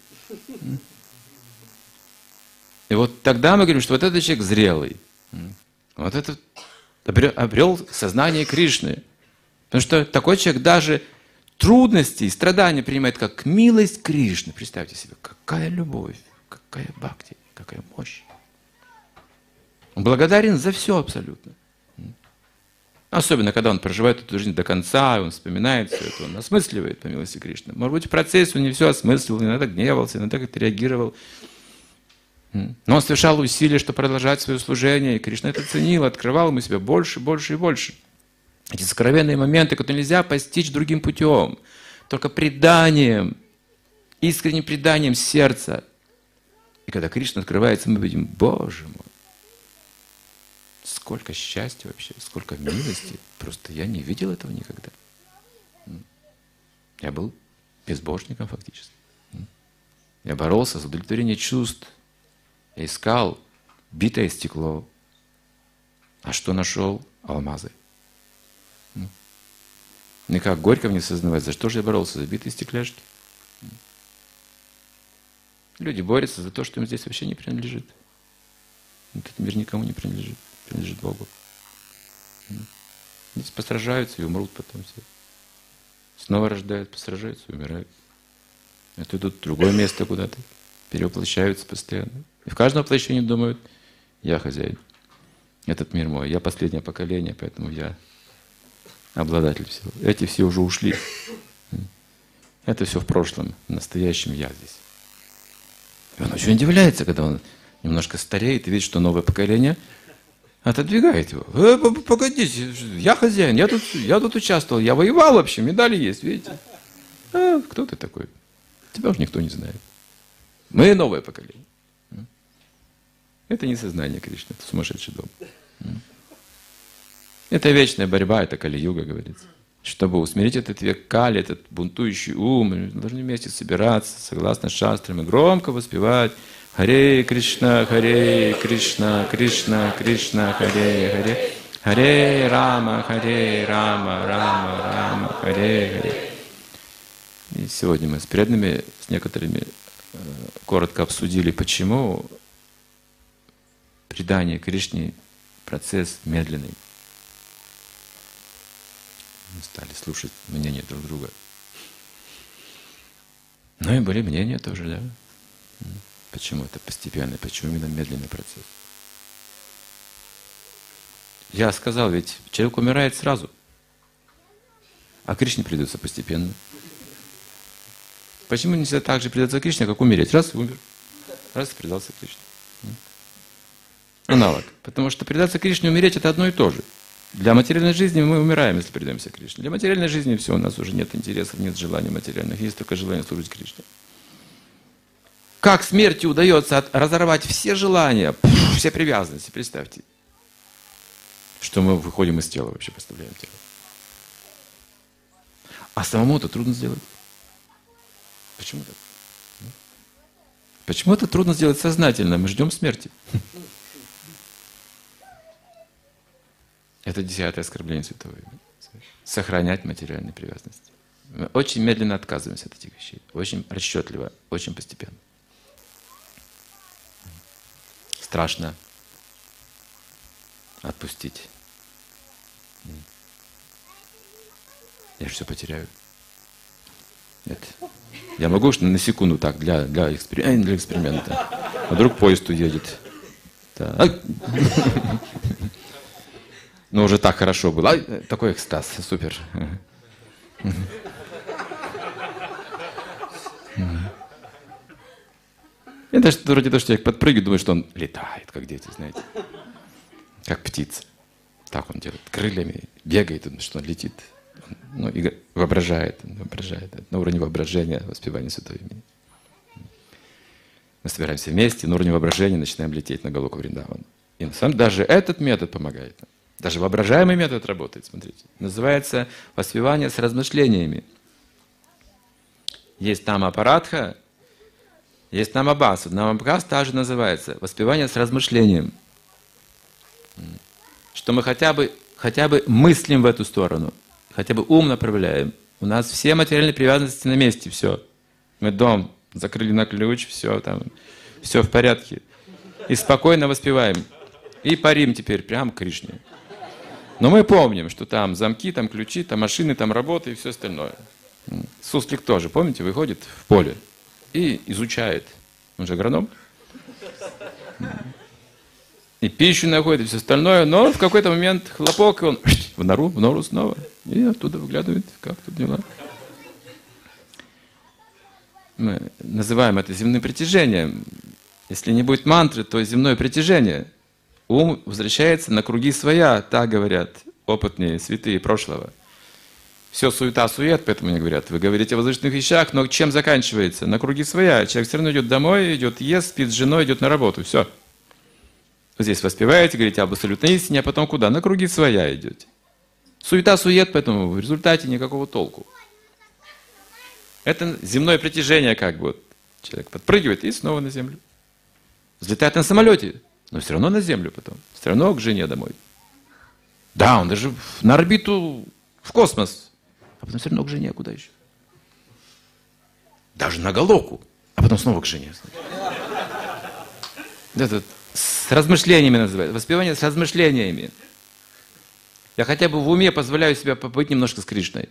И вот тогда мы говорим, что вот этот человек зрелый. Вот этот обрел сознание Кришны. Потому что такой человек даже трудности и страдания принимает как милость Кришны. Представьте себе, какая любовь, какая бхакти, какая мощь. Он благодарен за все абсолютно. Особенно, когда он проживает эту жизнь до конца, он вспоминает все это, он осмысливает по милости Кришны. Может быть, в процессе он не все осмыслил, иногда гневался, иногда как-то реагировал. Но он совершал усилия, чтобы продолжать свое служение, и Кришна это ценил, открывал ему себя больше, больше и больше. Эти сокровенные моменты, которые нельзя постичь другим путем, только преданием, искренним преданием сердца. И когда Кришна открывается, мы видим, Боже мой, сколько счастья вообще, сколько милости. Просто я не видел этого никогда. Я был безбожником фактически. Я боролся за удовлетворение чувств. Я искал битое стекло. А что нашел? Алмазы. Никак горько мне сознавать, за что же я боролся? За битые стекляшки. Люди борются за то, что им здесь вообще не принадлежит. Этот мир никому не принадлежит. Принадлежит Богу. Здесь посражаются и умрут потом все. Снова рождают, посражаются и умирают. Это идут в другое место куда-то. Перевоплощаются постоянно. И в каждом воплощении думают, я хозяин. Этот мир мой. Я последнее поколение, поэтому я обладатель всего. Эти все уже ушли. Это все в прошлом. В настоящем я здесь. И он очень удивляется, когда он немножко стареет и видит, что новое поколение отодвигает его. Э, погодите, я хозяин, я тут, я тут участвовал, я воевал вообще, медали есть, видите? А, кто ты такой? Тебя уже никто не знает. Мы новое поколение. Это не сознание Кришны, это сумасшедший дом. Это вечная борьба, это Кали-юга, говорится. Чтобы усмирить этот век Кали, этот бунтующий ум, мы должны вместе собираться, согласно шастрам, и громко воспевать Харе Кришна, Харе Кришна, Кришна, Кришна, Харе Харе, Харе Рама, Харе Рама, Рама, Рама, Харе Харе. И сегодня мы с преданными, с некоторыми коротко обсудили, почему предание Кришне процесс медленный. Мы стали слушать мнения друг друга. Ну и были мнения тоже, да. Почему это постепенный, почему именно медленный процесс? Я сказал, ведь человек умирает сразу, а Кришне придется постепенно. Почему нельзя так же предаться Кришне, как умереть? Раз и умер, раз и предался Кришне. Аналог. Потому что предаться Кришне и умереть это одно и то же. Для материальной жизни мы умираем, если предаемся Кришне. Для материальной жизни все, у нас уже нет интересов, нет желаний материальных, есть только желание служить Кришне. Как смерти удается от, разорвать все желания, пфф, все привязанности, представьте. Что мы выходим из тела, вообще поставляем тело. А самому это трудно сделать. Почему так? Почему это трудно сделать сознательно? Мы ждем смерти. Это десятое оскорбление святого имени. Сохранять материальные привязанности. Мы очень медленно отказываемся от этих вещей. Очень расчетливо, очень постепенно. Страшно отпустить. Я же все потеряю. Нет. Я могу что на секунду так, для, для, экспери... для эксперимента. А вдруг поезд уедет. Так. Ну, уже так хорошо было. Ай, такой экстаз, супер. Это же вроде того, что человек подпрыгивает, думает, что он летает, как дети, знаете. Как птица. Так он делает, крыльями бегает, что он летит. Ну, и воображает, воображает. На уровне воображения воспевания святого имени. Мы собираемся вместе, на уровне воображения начинаем лететь на Галоку Вриндавану. И на самом деле даже этот метод помогает нам. Даже воображаемый метод работает, смотрите. Называется воспевание с размышлениями. Есть Намапарадха, есть Намабаса. Намабаса также называется воспевание с размышлением. что мы хотя бы, хотя бы мыслим в эту сторону, хотя бы ум направляем. У нас все материальные привязанности на месте, все. Мы дом закрыли на ключ, все там, все в порядке. И спокойно воспеваем. И парим теперь прямо к Кришне. Но мы помним, что там замки, там ключи, там машины, там работа и все остальное. Суслик тоже, помните, выходит в поле и изучает. Он же агроном. И пищу находит, и все остальное. Но в какой-то момент хлопок, и он в нору, в нору снова. И оттуда выглядывает, как тут дела. Мы называем это земным притяжением. Если не будет мантры, то земное притяжение. Ум возвращается на круги своя, так говорят опытные святые прошлого. Все суета-сует, поэтому мне говорят, вы говорите о возвышенных вещах, но чем заканчивается? На круги своя. Человек все равно идет домой, идет ест, спит с женой, идет на работу. Все. Вы здесь воспеваете, говорите об абсолютной истине, а потом куда? На круги своя идете. Суета-сует, поэтому в результате никакого толку. Это земное притяжение, как бы. Вот человек подпрыгивает и снова на землю. Взлетает на самолете, но все равно на землю потом. Все равно к жене домой. Да, он даже на орбиту, в космос. А потом все равно к жене, а куда еще? Даже на Галоку, а потом снова к жене. Это с размышлениями называется. Воспевание с размышлениями. Я хотя бы в уме позволяю себе побыть немножко с Кришной.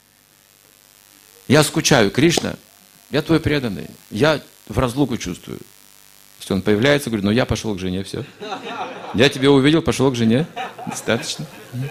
Я скучаю, Кришна, я твой преданный. Я в разлуку чувствую. Если он появляется, говорю, ну я пошел к жене, все. Я тебя увидел, пошел к жене. Достаточно.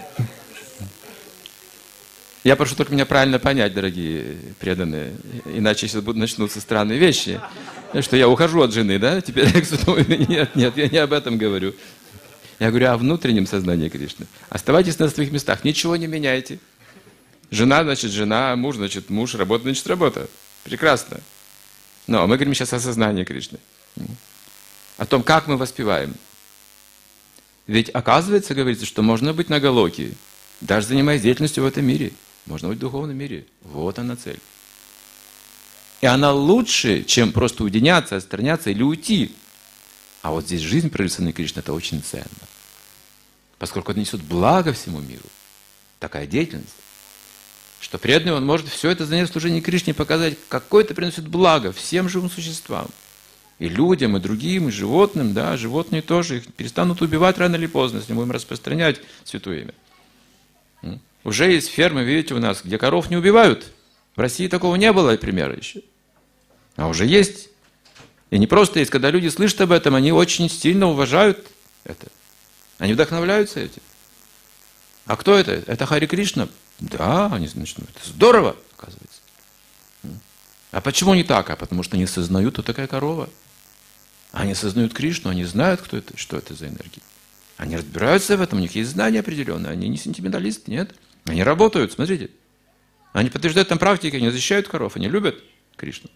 Я прошу только меня правильно понять, дорогие преданные. Иначе сейчас будут начнутся странные вещи. Что я ухожу от жены, да? Теперь нет, нет, я не об этом говорю. Я говорю о внутреннем сознании Кришны. Оставайтесь на своих местах, ничего не меняйте. Жена, значит, жена, муж, значит, муж, работа, значит, работа. Прекрасно. Но мы говорим сейчас о сознании Кришны. О том, как мы воспеваем. Ведь оказывается, говорится, что можно быть на Галоке, даже занимаясь деятельностью в этом мире. Можно быть в духовном мире. Вот она цель. И она лучше, чем просто уединяться, отстраняться или уйти. А вот здесь жизнь прорисованной Кришны, это очень ценно. Поскольку это несет благо всему миру. Такая деятельность. Что преданный, он может все это занять в служении Кришне, показать, какое это приносит благо всем живым существам. И людям, и другим, и животным, да, животные тоже их перестанут убивать рано или поздно, если мы будем распространять святое имя. Уже есть фермы, видите, у нас, где коров не убивают. В России такого не было примера еще. А уже есть. И не просто есть, когда люди слышат об этом, они очень сильно уважают это. Они вдохновляются этим. А кто это? Это Хари Кришна. Да, они, значит, это здорово, оказывается. А почему не так? А потому что они сознают, кто такая корова. Они сознают Кришну, они знают, кто это, что это за энергия. Они разбираются в этом, у них есть знания определенные. Они не сентименталисты, нет. Они работают, смотрите. Они подтверждают там практики, они защищают коров, они любят Кришну.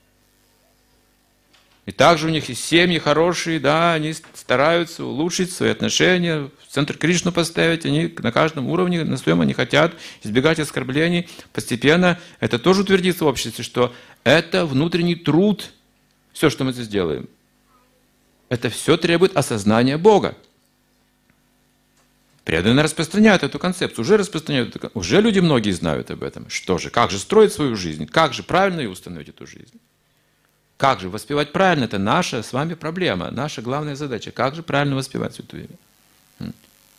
И также у них есть семьи хорошие, да, они стараются улучшить свои отношения, в центр Кришну поставить, они на каждом уровне, на своем они хотят избегать оскорблений. Постепенно это тоже утвердится в обществе, что это внутренний труд, все, что мы здесь делаем. Это все требует осознания Бога. Преданные распространяют эту концепцию, уже распространяют эту концепцию, уже люди многие знают об этом. Что же, как же строить свою жизнь, как же правильно ее установить, эту жизнь? Как же воспевать правильно, это наша с вами проблема, наша главная задача. Как же правильно воспевать святое имя?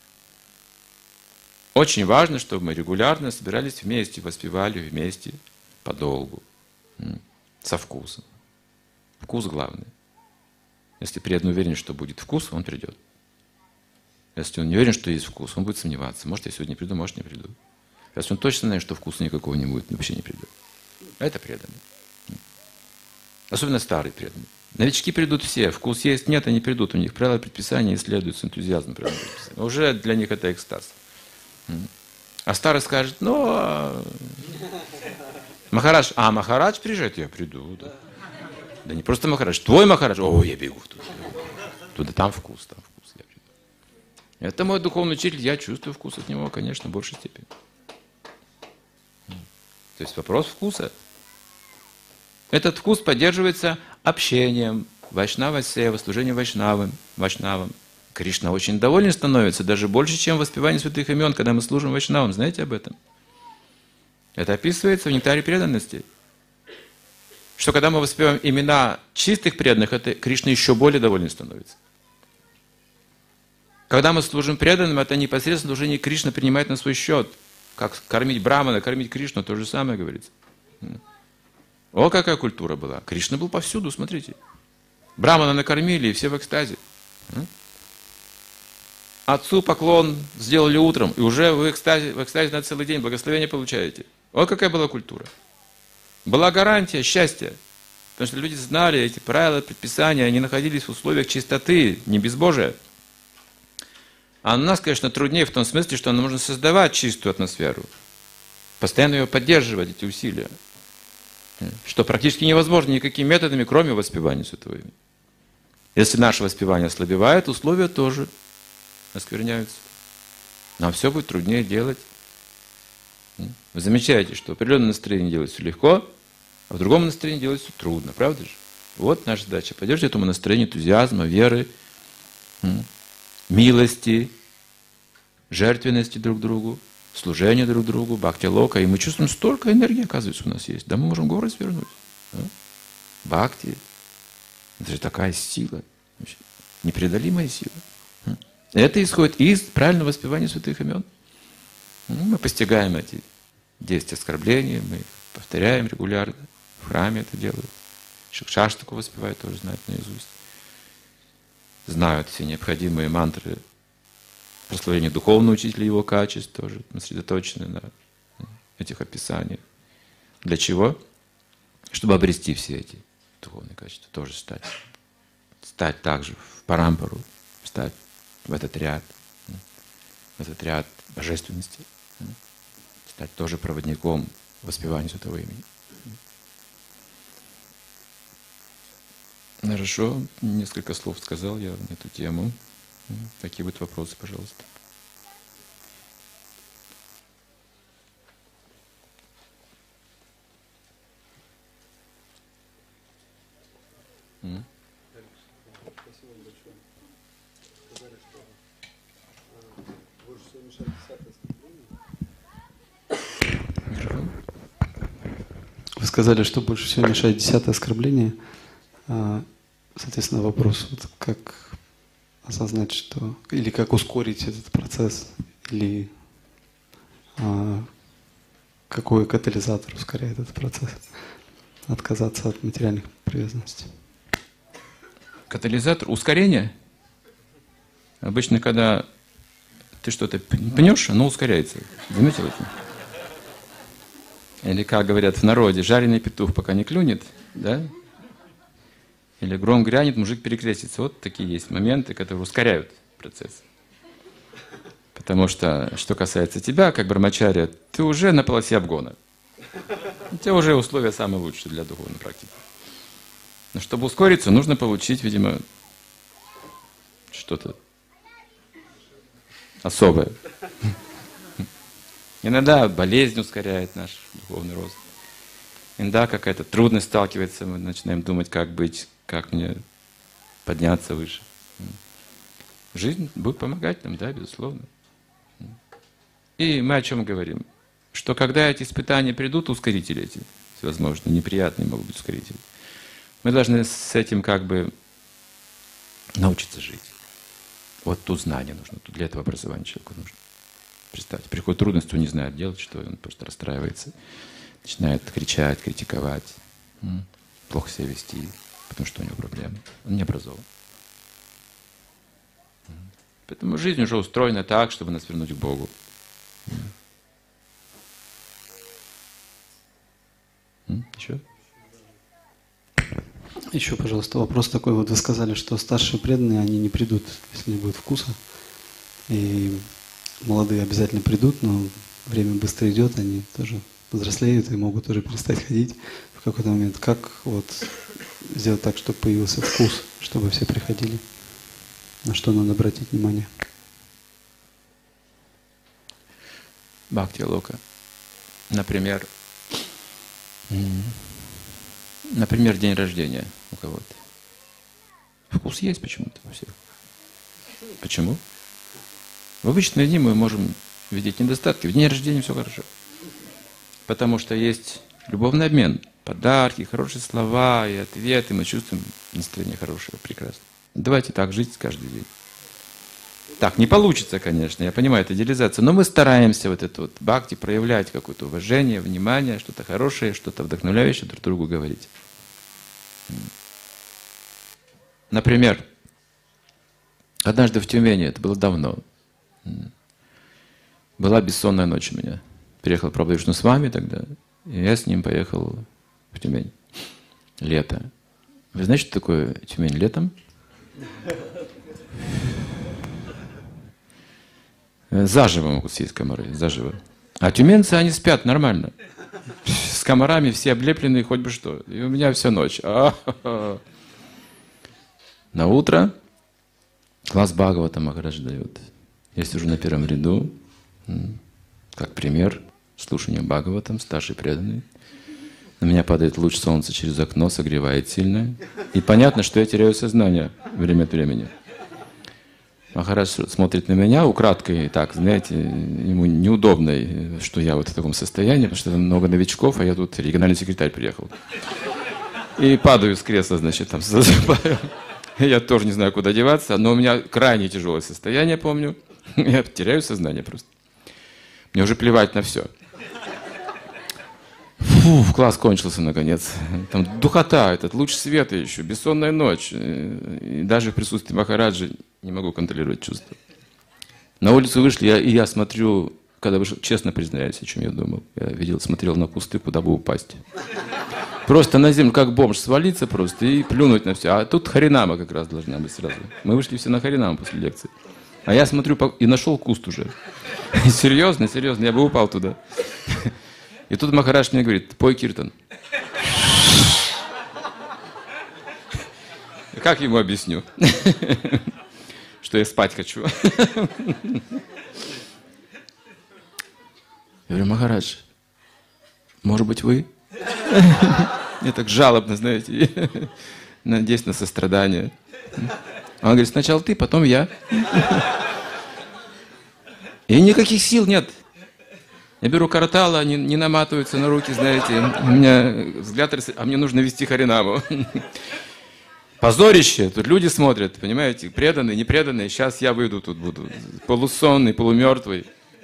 Очень важно, чтобы мы регулярно собирались вместе, воспевали вместе подолгу, со вкусом. Вкус главный. Если преданный уверен, что будет вкус, он придет. Если он не уверен, что есть вкус, он будет сомневаться. Может, я сегодня приду, может, не приду. Если он точно знает, что вкуса никакого не будет, вообще не придет. Это преданный. Особенно старые преданные. Новички придут все. Вкус есть, нет, они придут. У них правила предписания исследуют с энтузиазмом. Уже для них это экстаз. А старый скажет, ну, а... Махарадж, а Махарадж приезжает, я приду. Да. Да не просто Махарадж, твой Махарадж, о, я бегу туда. Туда, там вкус, там вкус. Я приду. Это мой духовный учитель, я чувствую вкус от него, конечно, в большей степени. То есть вопрос вкуса. Этот вкус поддерживается общением, вайшнава сева, служением вайшнавам, вайшнавам, Кришна очень доволен становится, даже больше, чем в воспевании святых имен, когда мы служим вайшнавам. Знаете об этом? Это описывается в нектаре преданности. Что когда мы воспеваем имена чистых преданных, это Кришна еще более доволен становится. Когда мы служим преданным, это непосредственно служение Кришна принимает на свой счет. Как кормить Брамана, кормить Кришну, то же самое говорится. О, какая культура была. Кришна был повсюду, смотрите. Брамана накормили, и все в экстазе. Отцу поклон сделали утром, и уже в экстазе, в экстазе на целый день благословение получаете. Вот какая была культура. Была гарантия счастья. Потому что люди знали эти правила, предписания, они находились в условиях чистоты, не безбожия. А у нас, конечно, труднее в том смысле, что нам нужно создавать чистую атмосферу. Постоянно ее поддерживать, эти усилия. Что практически невозможно никакими методами, кроме воспевания святого имени. Если наше воспевание ослабевает, условия тоже оскверняются. Нам все будет труднее делать. Вы замечаете, что в определенном настроении делать все легко, а в другом настроении делать все трудно, правда же? Вот наша задача. Поддерживать этому настроению энтузиазма, веры, милости, жертвенности друг другу, служения друг другу, бхакти-лока. И мы чувствуем, столько энергии, оказывается, у нас есть. Да мы можем горы свернуть. Да? Бхакти. Это же такая сила. Непреодолимая сила. Это исходит из правильного воспевания святых имен. Мы постигаем эти десять оскорблений, мы повторяем регулярно. В храме это делают. Шикшаштаку воспевают, тоже знают наизусть. Знают все необходимые мантры прославления духовного учителя, его качеств, тоже сосредоточены на этих описаниях. Для чего? Чтобы обрести все эти духовные качества, тоже стать. Стать также в парампару, стать в этот ряд, в этот ряд божественности, стать тоже проводником воспевания святого имени. Хорошо, несколько слов сказал я на эту тему. Какие будут вопросы, пожалуйста? Спасибо большое. Сказали, что больше всего мешает десятое оскорбление. Вы сказали, что больше всего мешает десятое оскорбление. Соответственно, вопрос, вот как осознать, что... Или как ускорить этот процесс, или а, какой катализатор ускоряет этот процесс? Отказаться от материальных привязанностей. Катализатор ускорения. Обычно, когда ты что-то пнешь, оно ускоряется. Заметил это? Или, как говорят в народе, жареный петух пока не клюнет, да? Или гром грянет, мужик перекрестится. Вот такие есть моменты, которые ускоряют процесс. Потому что, что касается тебя, как брамачария, ты уже на полосе обгона. У тебя уже условия самые лучшие для духовной практики. Но чтобы ускориться, нужно получить, видимо, что-то особое. Иногда болезнь ускоряет наш духовный рост. Иногда какая-то трудность сталкивается, мы начинаем думать, как быть, как мне подняться выше. Жизнь будет помогать нам, да, безусловно. И мы о чем говорим? Что когда эти испытания придут, ускорители эти, всевозможные, неприятные могут быть ускорители, мы должны с этим как бы научиться жить. Вот тут знание нужно, тут для этого образования человеку нужно. Представьте, приходит трудность, он не знает делать, что он просто расстраивается, начинает кричать, критиковать, плохо себя вести, потому что у него проблемы. Он не образован. Поэтому жизнь уже устроена так, чтобы нас вернуть к Богу. Еще? Еще, пожалуйста, вопрос такой. Вот вы сказали, что старшие преданные, они не придут, если не будет вкуса. И молодые обязательно придут, но время быстро идет, они тоже взрослеют и могут уже перестать ходить в какой-то момент. Как вот сделать так, чтобы появился вкус, чтобы все приходили? На что надо обратить внимание? Бхакти-лока. Например, например, день рождения у кого-то. Вкус есть почему-то у всех. Почему? В обычные дни мы можем видеть недостатки. В день рождения все хорошо. Потому что есть любовный обмен. Подарки, хорошие слова и ответы. Мы чувствуем настроение хорошее, прекрасно. Давайте так жить каждый день. Так, не получится, конечно, я понимаю, это идеализация, но мы стараемся вот это вот бхакти проявлять, какое-то уважение, внимание, что-то хорошее, что-то вдохновляющее друг другу говорить. Например, однажды в Тюмени, это было давно, была бессонная ночь у меня. Приехал Прабху с вами тогда, и я с ним поехал в Тюмень. Лето. Вы знаете, что такое Тюмень летом? Заживо могут съесть комары, заживо. А тюменцы, они спят нормально. С комарами все облепленные, хоть бы что. И у меня всю ночь. А-ха-ха. На утро класс Бхагавата Махарадж дает. Я сижу на первом ряду, как пример, слушания Бхагаватам, старший преданный. На меня падает луч солнца через окно, согревает сильно. И понятно, что я теряю сознание время от времени. Махарадж смотрит на меня украдкой, так, знаете, ему неудобно, что я вот в таком состоянии, потому что там много новичков, а я тут региональный секретарь приехал. И падаю с кресла, значит, там засыпаю. Я тоже не знаю, куда деваться, но у меня крайне тяжелое состояние, помню. Я теряю сознание просто. Мне уже плевать на все. Фу, класс кончился наконец. Там духота, этот луч света еще, бессонная ночь. И даже в присутствии Махараджи не могу контролировать чувства. На улицу вышли, я, и я смотрю, когда вышел, честно признаюсь, о чем я думал. Я видел, смотрел на кусты, куда бы упасть. Просто на землю, как бомж, свалиться просто и плюнуть на все. А тут Харинама как раз должна быть сразу. Мы вышли все на Харинаму после лекции. А я смотрю и нашел куст уже. Серьезно, серьезно, я бы упал туда. И тут Махарадж мне говорит: пой киртан. Как ему объясню? Что я спать хочу. Я говорю: Махарадж, может быть, вы? Я так жалобно, знаете, надеюсь на сострадание. Он говорит: сначала ты, потом я. И никаких сил нет. Я беру картала, они не наматываются на руки, знаете. У меня взгляд, а мне нужно вести Харинаму. Позорище. Тут люди смотрят, понимаете, преданные, непреданные. Сейчас я выйду, тут буду полусонный, полумертвый.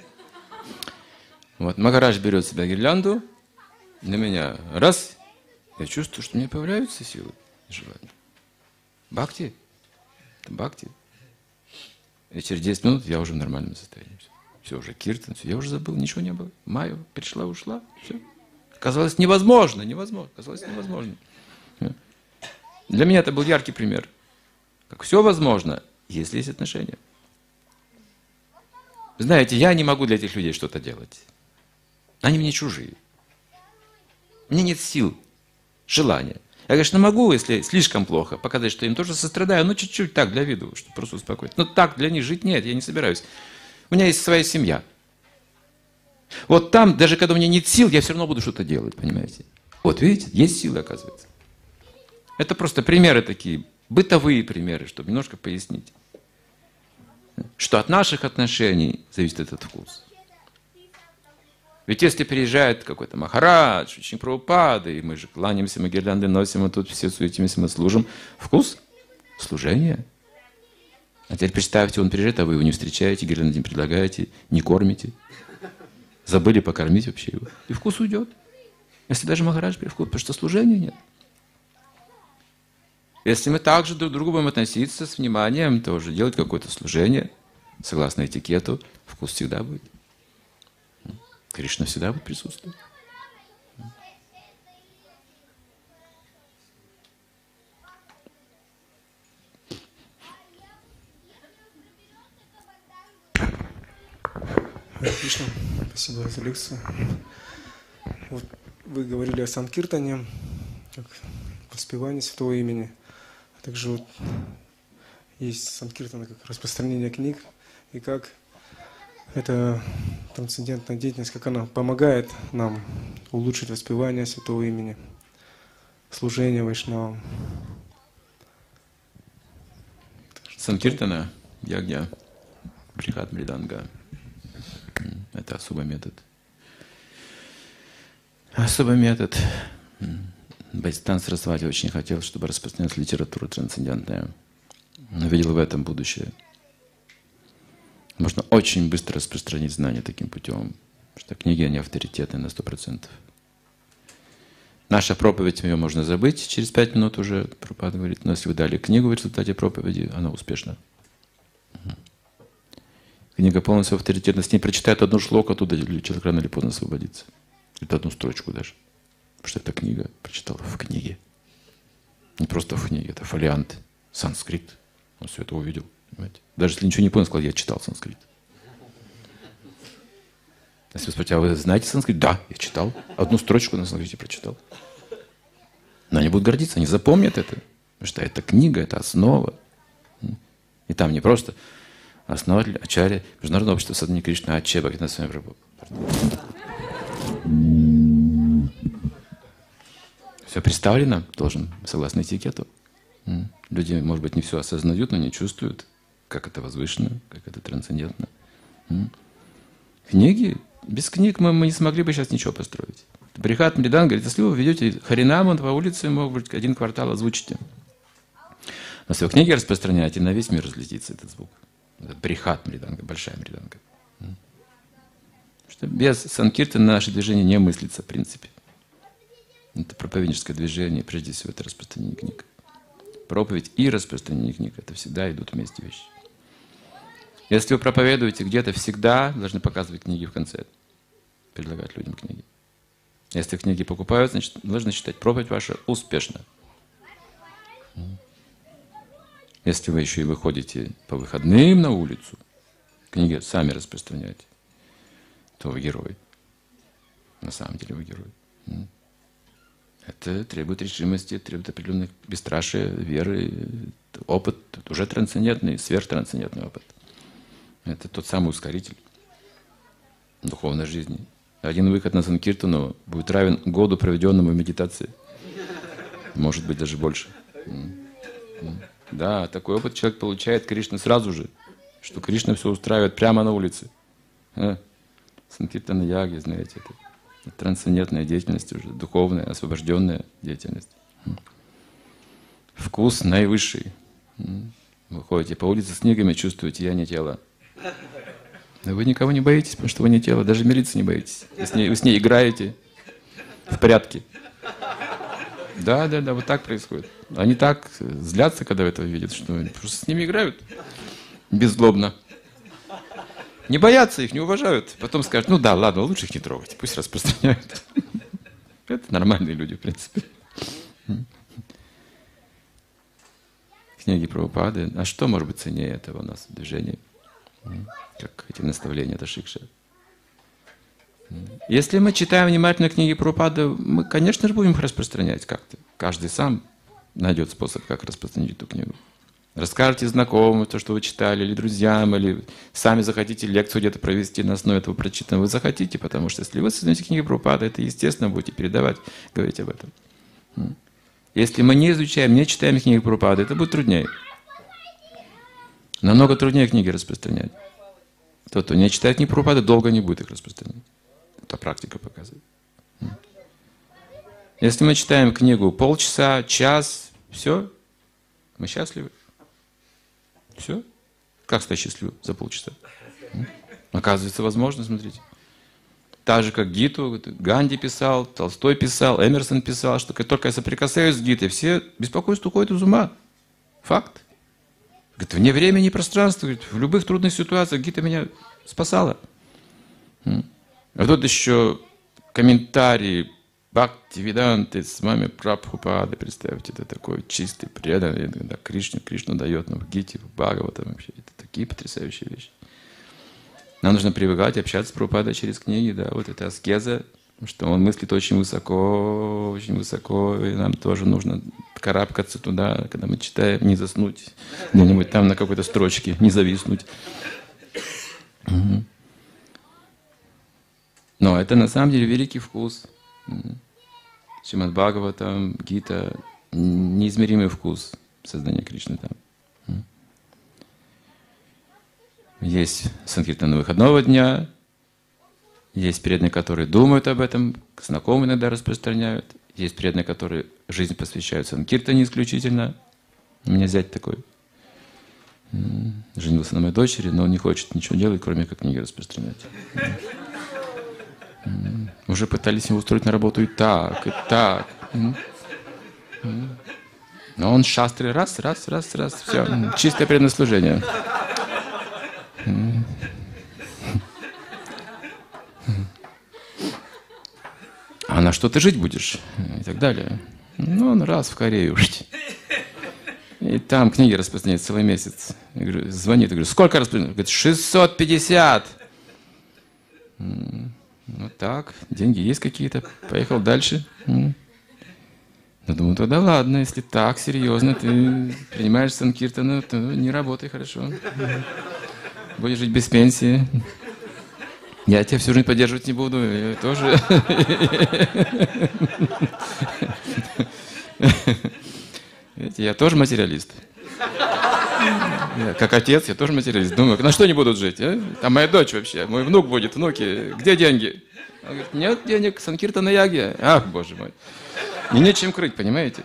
Вот, Махарадж берет себя гирлянду, на меня раз. Я чувствую, что у меня появляются силы и желания. Бхакти. Это бхакти. И через десять минут я уже в нормальном состоянии. Все, уже киртан, все, я уже забыл, ничего не было. Майя пришла, ушла, все. Казалось невозможно, невозможно, казалось невозможно. Для меня это был яркий пример. Как все возможно, если есть отношения. Знаете, я не могу для этих людей что-то делать. Они мне чужие. Мне нет сил, желания. Я, конечно, могу, если слишком плохо, показать, что им тоже сострадаю, но чуть-чуть так, для виду, чтобы просто успокоить. Но так для них жить нет, я не собираюсь. У меня есть своя семья. Вот там, даже когда у меня нет сил, я все равно буду что-то делать, понимаете? Вот, видите, есть силы, оказывается. Это просто примеры такие, бытовые примеры, чтобы немножко пояснить. Что от наших отношений зависит этот вкус. Ведь если приезжает какой-то Махарадж, ученик Прабхупады, и мы же кланяемся, мы гирлянды носим, мы тут все суетимся, мы служим. Вкус? Служение. А теперь представьте, он приезжает, а вы его не встречаете, гирлянды не предлагаете, не кормите. Забыли покормить вообще его. И вкус уйдет. Если даже Махарадж приехал, потому что служения нет. Если мы также друг к другу будем относиться с вниманием, тоже делать какое-то служение, согласно этикету, вкус всегда будет. Кришна всегда будет присутствовать. Кришна, спасибо за лекцию. Вот вы говорили о Санкиртане, как воспевании святого имени. А также вот есть Санкиртана как распространение книг, и как эта трансцендентная деятельность, как она помогает нам улучшить воспевание святого имени, служение вайшнавам. Санкиртана? ягья, брихат мриданга. Это особый метод. Особый метод. Бхактисиданта Сарасвати очень хотел, чтобы распространялась литература трансцендентная. Но видел в этом будущее. Можно очень быстро распространить знания таким путем, что книги, они авторитетны на сто процентов. Наша проповедь, ее можно забыть, через пять минут уже Прабхупада говорит, но если вы дали книгу в результате проповеди, она успешна. Книга полностью авторитетна. С ней прочитает одну шлоку, оттуда человек рано или поздно освободится. Это одну строчку даже. Потому что эта книга прочитала в книге. Не просто в книге, это фолиант, санскрит. Он все это увидел. Понимаете? Даже если ничего не понял, сказал, я читал санскрит. Если вы спросите, а вы знаете санскрит? Да, я читал. Одну строчку на санскрите прочитал. Но они будут гордиться, они запомнят это. Потому что это книга, это основа. И там не просто основатель, ачарья, Международное общество Садхани Кришна, Аче Бхактивинода Свами Прабхупада. Все представлено, должен, согласно этикету. Люди, может быть, не все осознают, но не чувствуют, как это возвышенно, как это трансцендентно. Книги, без книг мы, мы не смогли бы сейчас ничего построить. Брихат Мриданга говорит, если вы ведете Харинаму по улице, может быть, один квартал озвучите. Но если вы книги распространяете, на весь мир разлетится этот звук. Это Брихат Мриданга, большая Мриданга. Что без санкиртана наше движение не мыслится, в принципе. Это проповедническое движение, прежде всего, это распространение книг. Проповедь и распространение книг — это всегда идут вместе вещи. Если вы проповедуете где-то, всегда должны показывать книги в конце. Предлагать людям книги. Если книги покупают, значит, должны считать, проповедь ваша успешна. Если вы еще и выходите по выходным на улицу, книги сами распространяете, то вы герой. На самом деле вы герой. Это требует решимости, требует определенных бесстрашия, веры, опыт, уже трансцендентный, сверхтрансцендентный опыт. Это тот самый ускоритель духовной жизни. Один выход на санкиртану будет равен году, проведенному в медитации. Может быть, даже больше. Да, такой опыт человек получает Кришна сразу же, что Кришна все устраивает прямо на улице. Санкиртана яги, знаете, это. Трансцендентная деятельность уже, духовная, освобожденная деятельность. Вкус наивысший. Вы ходите по улице с книгами, чувствуете, я не тело. Вы никого не боитесь, потому что вы не тело. Даже милиции не боитесь. Вы с ней, вы с ней играете в порядке. Да, да, да, вот так происходит. Они так злятся, когда этого видят, что просто с ними играют беззлобно. Не боятся их, не уважают. Потом скажут, ну да, ладно, лучше их не трогать, пусть распространяют. Это нормальные люди, в принципе. Книги Прабхупады. А что может быть ценнее этого у нас в движении? Как эти наставления, это шикша. Если мы читаем внимательно книги Прабхупады, мы, конечно же, будем их распространять как-то. Каждый сам найдет способ, как распространить эту книгу. Расскажете знакомым то, что вы читали, или друзьям, или сами захотите лекцию где-то провести на основе этого прочитанного. Вы захотите, потому что если вы создаете книги Прабхупады, это естественно будете передавать, говорить об этом. Если мы не изучаем, не читаем книги Прабхупады, это будет труднее. Намного труднее книги распространять. Тот, кто не читает книги Прабхупады, долго не будет их распространять. Это практика показывает. Если мы читаем книгу полчаса, час, все, мы счастливы. Все. Как стать счастливым за полчаса? Оказывается, возможно, смотрите. Так же, как Гиту, Ганди писал, Толстой писал, Эмерсон писал, что только я соприкасаюсь с Гитой, все беспокойство уходит из ума. Факт. Говорит, вне времени и пространства, говорит, в любых трудных ситуациях Гита меня спасала. А тут еще комментарии Бхактивиданты с вами Прабхупады, представьте, это такой чистый, преданный, да, Кришна, Кришна дает нам в Гите, в Бхагаватам вообще. Это такие потрясающие вещи. Нам нужно привыкать общаться с Прабхупадой через книги, да, вот это аскеза, что он мыслит очень высоко, очень высоко, и нам тоже нужно карабкаться туда, когда мы читаем, не заснуть, где-нибудь там на какой-то строчке, не зависнуть. Угу. Но это на самом деле великий вкус. Шримад Бхагаватам, Гита, неизмеримый вкус создания Кришны там. есть санкиртан выходного дня, есть преданные, которые думают об этом, знакомые иногда распространяют, есть преданные, которые жизнь посвящают санкиртане исключительно. У меня зять такой. Женился на моей дочери, но он не хочет ничего делать, кроме как книги распространять. Уже пытались его устроить на работу и так, и так. Но он шастрый, раз, раз, раз, раз, все, чистое преданное служение. А на что ты жить будешь? И так далее. Ну, он раз в Корею уж. И там книги распространяет целый месяц. Я говорю, звонит, я говорю, сколько распространяет? Говорит, шестьсот пятьдесят. Ну так, деньги есть какие-то. Поехал дальше. Ну, думаю, тогда ладно, если так серьезно, ты принимаешь санкиртану, то не работай хорошо. Будешь жить без пенсии. Я тебя всю жизнь поддерживать не буду. Я тоже. Видите, я тоже материалист. Я, как отец, я тоже материалист. Думаю, на что они будут жить? А? Там моя дочь вообще, мой внук будет, внуки. Где деньги? Он говорит, нет денег, санкиртана яги. Ах, боже мой. И нечем крыть, понимаете?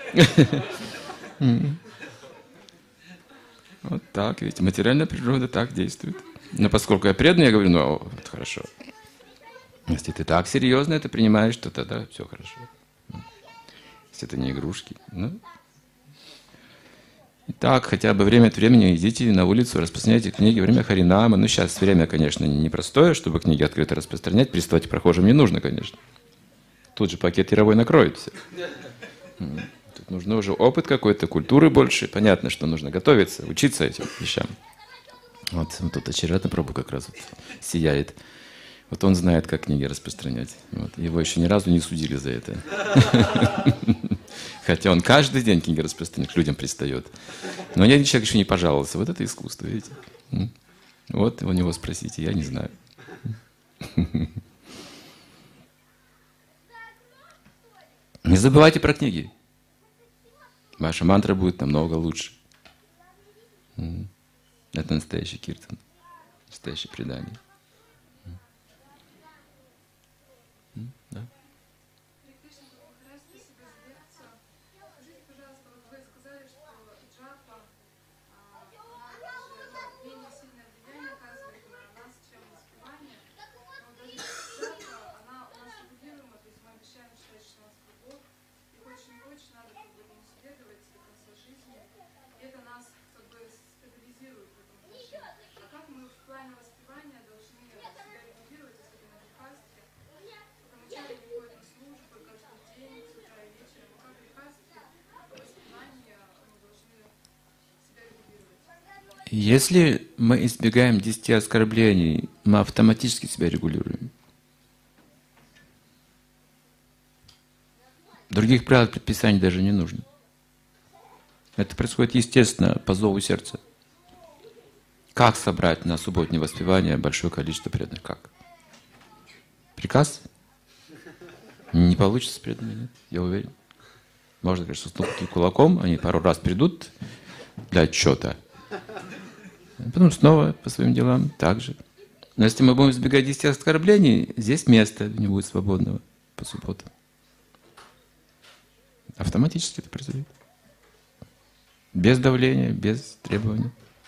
Вот так, видите, материальная природа так действует. Но поскольку я преданный, я говорю, ну, вот хорошо. Если ты так серьезно это принимаешь, то тогда все хорошо. Если это не игрушки. Ну. И так, хотя бы время от времени идите на улицу, распространяйте книги, время Харинама. Ну, сейчас время, конечно, непростое, чтобы книги открыто распространять. Приставать к прохожим не нужно, конечно. Тут же пакет яровой накроет все. Тут нужно уже опыт какой-то, культуры больше. Понятно, что нужно готовиться, учиться этим вещам. Вот тут Ачарья Прабху как раз вот сияет. Вот он знает, как книги распространять. Вот. Его еще ни разу не судили за это. Хотя он каждый день книги распространяет, к людям пристает. Но ни один человек еще не пожаловался. Вот это искусство, видите? Вот у него спросите, я не знаю. Не забывайте про книги. Ваша мантра будет намного лучше. Это настоящий киртан, настоящее предание. Да? Если мы избегаем десяти оскорблений, мы автоматически себя регулируем. Других правил предписаний даже не нужно. Это происходит естественно, по зову сердца. Как собрать на субботнее воспевание большое количество преданных? Как? Приказ? Не получится с преданными, нет, я уверен. Можно, конечно, стукнуть кулаком, они пару раз придут для отчета. Потом снова по своим делам так же. Но если мы будем избегать десяти оскорблений, здесь места не будет свободного по субботам. Автоматически это произойдет. Без давления, без требований.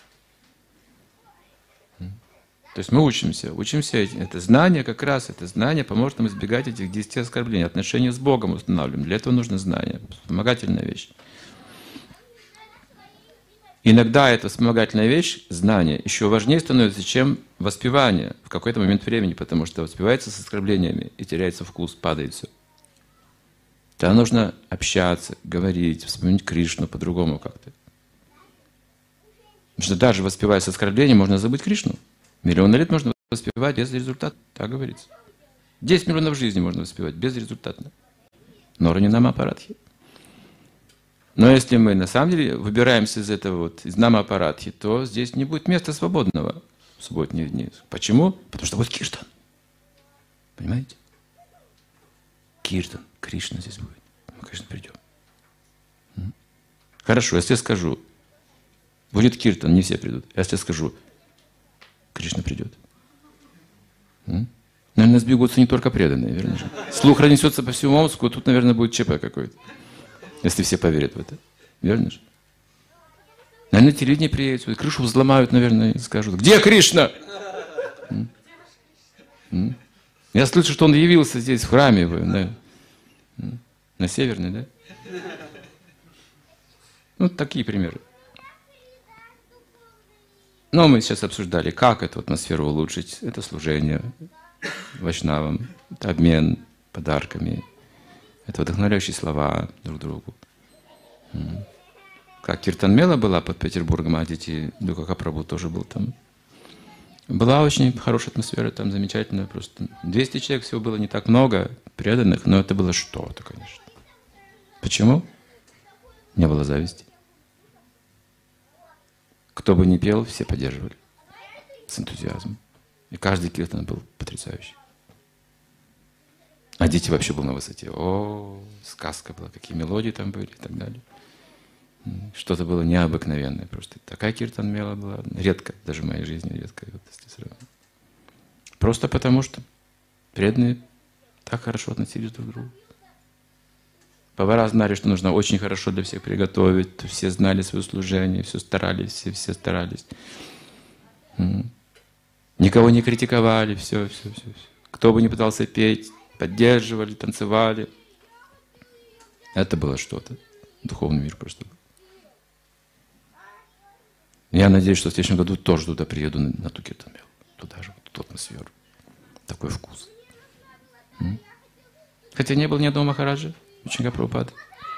То есть мы учимся, учимся, это знание как раз, это знание поможет нам избегать этих десяти оскорблений. Отношения с Богом устанавливаем. Для этого нужно знание. Вспомогательная вещь. Иногда эта вспомогательная вещь, знание, еще важнее становится, чем воспевание в какой-то момент времени, потому что воспевается с оскорблениями и теряется вкус, падает все. Тогда нужно общаться, говорить, вспомнить Кришну по-другому как-то. Потому что даже воспевая с оскорблением, можно забыть Кришну. Миллионы лет можно воспевать без результата, так говорится. Десять миллионов жизней можно воспевать безрезультатно. Но не нам аппаратхи. Но если мы на самом деле выбираемся из этого вот, из нама аппаратхи, то здесь не будет места свободного в субботние дни. Почему? Потому что будет киртан. Понимаете? Киртан, Кришна здесь будет. Мы, конечно, придем. Хорошо, если я скажу, будет киртан, не все придут. Если я скажу, Кришна придет? М? Наверное, сбегутся не только преданные, верно же? Слух разнесется по всему Омску, тут, наверное, будет ЧП какой-то. Если все поверят в это. Верно же? Наверное, телевидение приедет, крышу взломают, наверное, и скажут: где Кришна? М? М? Я слышу, что он явился здесь, в храме. Да? На Северной, да? Ну, такие примеры. Но мы сейчас обсуждали, как эту атмосферу улучшить. Это служение вайшнавам, это обмен подарками, это вдохновляющие слова друг другу. Как Киртан-мела была под Петербургом, а дети Дукака Прабху тоже был там. Была очень хорошая атмосфера, там замечательная просто. двести человек всего было, не так много преданных, но это было что-то, конечно. Почему? Не было зависти. Кто бы ни пел, все поддерживали с энтузиазмом. И каждый киртан был потрясающий. А дети вообще были на высоте. О, сказка была, какие мелодии там были и так далее. Что-то было необыкновенное просто. Такая киртан-мела была редко, даже в моей жизни редко. Просто потому, что преданные так хорошо относились друг к другу. Повара знали, что нужно очень хорошо для всех приготовить. Все знали свое служение, все старались, все, все старались. Никого не критиковали, все, все, все, все. Кто бы ни пытался петь, поддерживали, танцевали. Это было что-то. Духовный мир просто был. Я надеюсь, что в следующем году тоже туда приеду на, на ту киртан-мелу. Туда же, в ту атмосферу. Такой вкус. М? Хотя не было ни одного махараджа, ученика Прабхупады.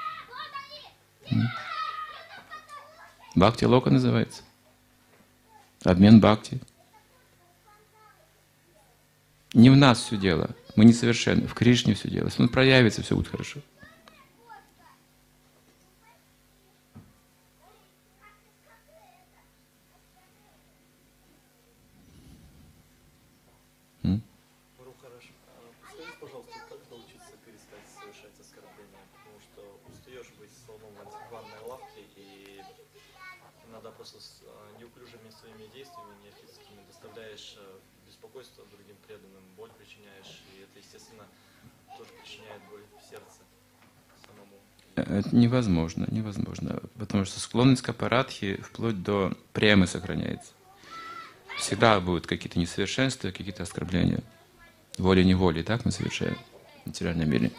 Бхакти Лока называется. Обмен бхакти. Не в нас все дело. Мы несовершенны. В Кришне все дело. Если он проявится, все будет хорошо. неуклюжими своими действиями, неэтическими, доставляешь беспокойство другим преданным, боль причиняешь, и это, естественно, тоже причиняет боль в сердце самому. Это невозможно, невозможно, потому что склонность к апарадхи вплоть до премы сохраняется. Всегда будут какие-то несовершенства, какие-то оскорбления. Волей-неволей, так мы совершаем в материальном мире.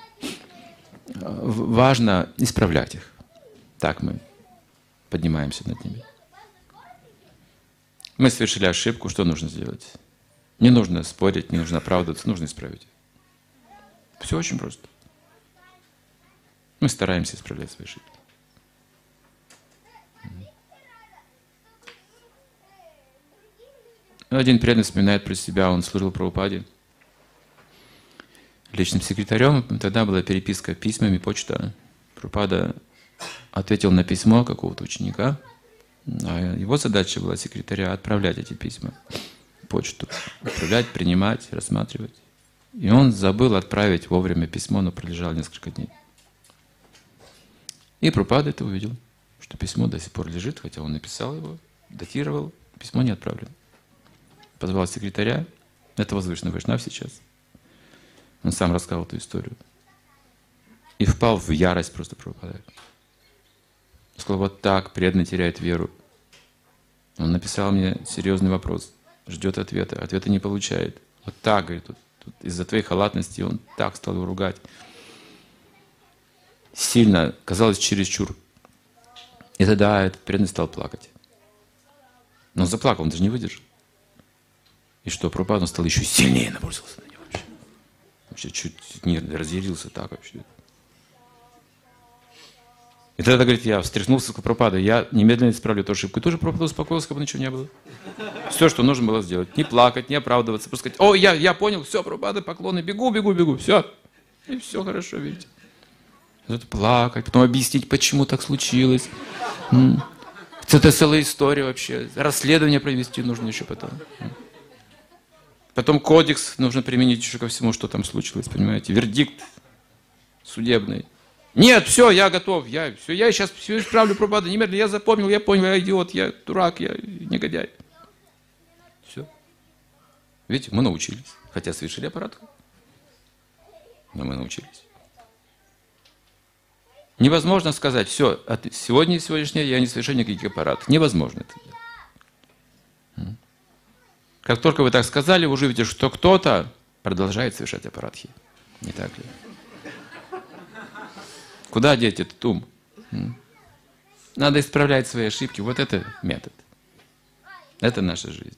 Важно исправлять их. Так мы поднимаемся над ними. Мы совершили ошибку, что нужно сделать? Не нужно спорить, не нужно оправдываться, нужно исправить. Все очень просто. Мы стараемся исправлять свои ошибки. Один преданный вспоминает про себя, он служил Прабхупаде личным секретарем. Тогда была переписка письмами, почта. Прабхупада ответил на письмо какого-то ученика. А его задача была секретаря отправлять эти письма, почту. Отправлять, принимать, рассматривать. И он забыл отправить вовремя письмо, но пролежало несколько дней. И Прабхупада это увидел, что письмо до сих пор лежит, хотя он написал его, датировал, письмо не отправлено. Позвал секретаря, это возвышенный вайшнав сейчас. Он сам рассказал эту историю. И впал в ярость просто Прабхупада. Сказал, вот так преданный теряет веру. Он написал мне серьезный вопрос, ждет ответа, ответа не получает. Вот так, говорит, тут, тут из-за твоей халатности он так стал его ругать. Сильно, казалось, чересчур. И тогда этот преданный стал плакать. Но он заплакал, он даже не выдержал. И что, Прабхупада, он стал еще сильнее набросился на него вообще. Вообще чуть не разъярился так вообще. И тогда, говорит, я встряхнулся к Прабхупаде, я немедленно исправлю эту ошибку. И тоже Прабхупада успокоился, как бы ничего не было. Все, что нужно было сделать. Не плакать, не оправдываться, просто сказать, о, я, я понял, все, Прабхупада, поклоны, бегу, бегу, бегу, все. И все хорошо, видите. Тут плакать, потом объяснить, почему так случилось. Это целая история вообще. Расследование провести нужно еще потом. Потом кодекс нужно применить еще ко всему, что там случилось, понимаете. Вердикт судебный. Нет, все, я готов, я, все, я сейчас все исправлю, Прабхупада, немедленно, я запомнил, я понял, я идиот, я дурак, я негодяй. Все. Видите, мы научились. Хотя совершили аппаратку, но мы научились. Невозможно сказать, все, от сегодня и сегодняшнего я не совершаю никаких аппаратов. Невозможно это делать. Как только вы так сказали, вы уже видите, что кто-то продолжает совершать аппаратхи. Не так ли? Куда деть этот ум? Надо исправлять свои ошибки. Вот это метод. Это наша жизнь.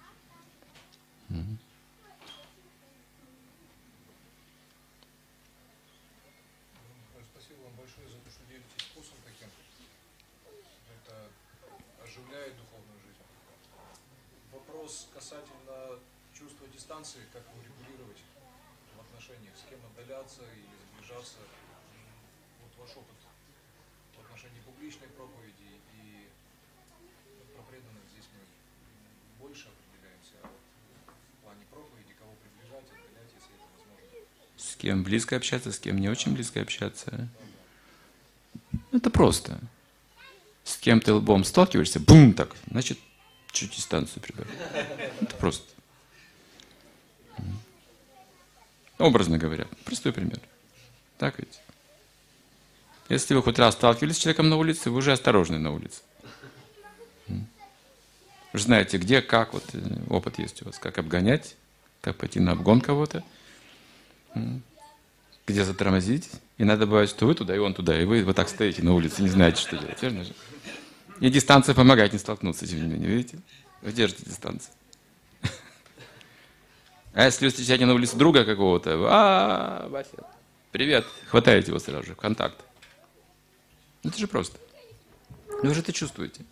Спасибо вам большое за то, что делитесь вкусом таким. Это оживляет духовную жизнь. Вопрос касательно чувства дистанции, как его регулировать в отношениях, с кем отдаляться или сближаться. Вот ваш опыт в отношении публичной проповеди и про преданных здесь мы больше определяемся, а вот в плане проповеди, кого приближать, отдалять, если это возможно. С кем близко общаться, с кем не очень близко общаться. Это просто. С кем ты лбом сталкиваешься, бум, так, значит, чуть дистанцию прибавь. Это просто. Образно говоря, простой пример. Так ведь? Если вы хоть раз сталкивались с человеком на улице, вы уже осторожны на улице. Вы же знаете, где, как, вот опыт есть у вас, как обгонять, как пойти на обгон кого-то, где затормозить. И надо бывает, что вы туда, и он туда, и вы вот так стоите на улице, не знаете, что делать, верно же? И дистанция помогает не столкнуться, тем не менее, видите? Вы держите дистанцию. А если вы встречаете на улице друга какого-то, а, Вася, привет, хватаете его сразу же, в контакт. Это же просто. Вы же это чувствуете.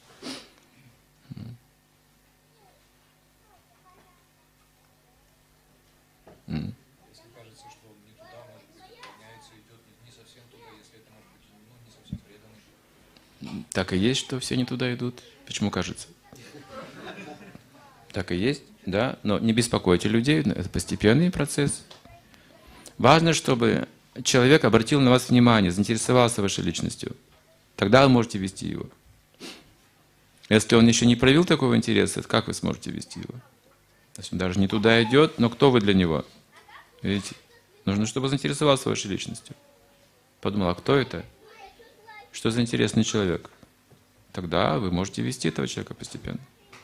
Mm. Если кажется, что не туда, может быть, отклоняется, идет не совсем туда, если это может быть ну, не совсем преданный. Так и есть, что все не туда идут. Почему кажется? Так и есть, да. Но не беспокойте людей, это постепенный процесс. Важно, чтобы человек обратил на вас внимание, заинтересовался вашей личностью. Тогда вы можете вести его. Если он еще не проявил такого интереса, как вы сможете вести его? То есть он даже не туда идет, но кто вы для него? Видите? Нужно, чтобы заинтересовался вашей личностью. Подумал, а кто это? Что за интересный человек? Тогда вы можете вести этого человека постепенно.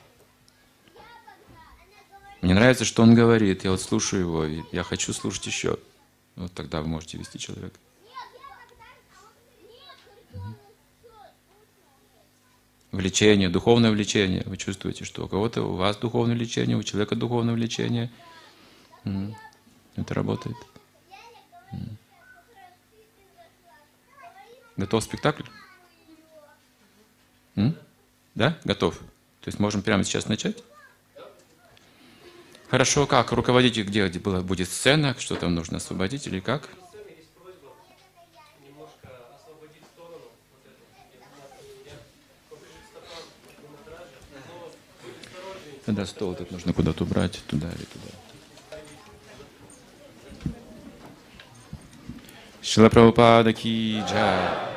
Мне нравится, что он говорит, я вот слушаю его, и я хочу слушать еще. Вот тогда вы можете вести человека. Влечение, духовное влечение. Вы чувствуете, что у кого-то, у вас духовное влечение, у человека духовное влечение. Это работает. Готов спектакль? М? Да? Готов? То есть можем прямо сейчас начать? Хорошо, как? Руководитель, где будет сцена? Что там нужно освободить или как? Тогда стол этот нужно куда-то убрать, туда или туда. Шрила Прабхупада ки джай.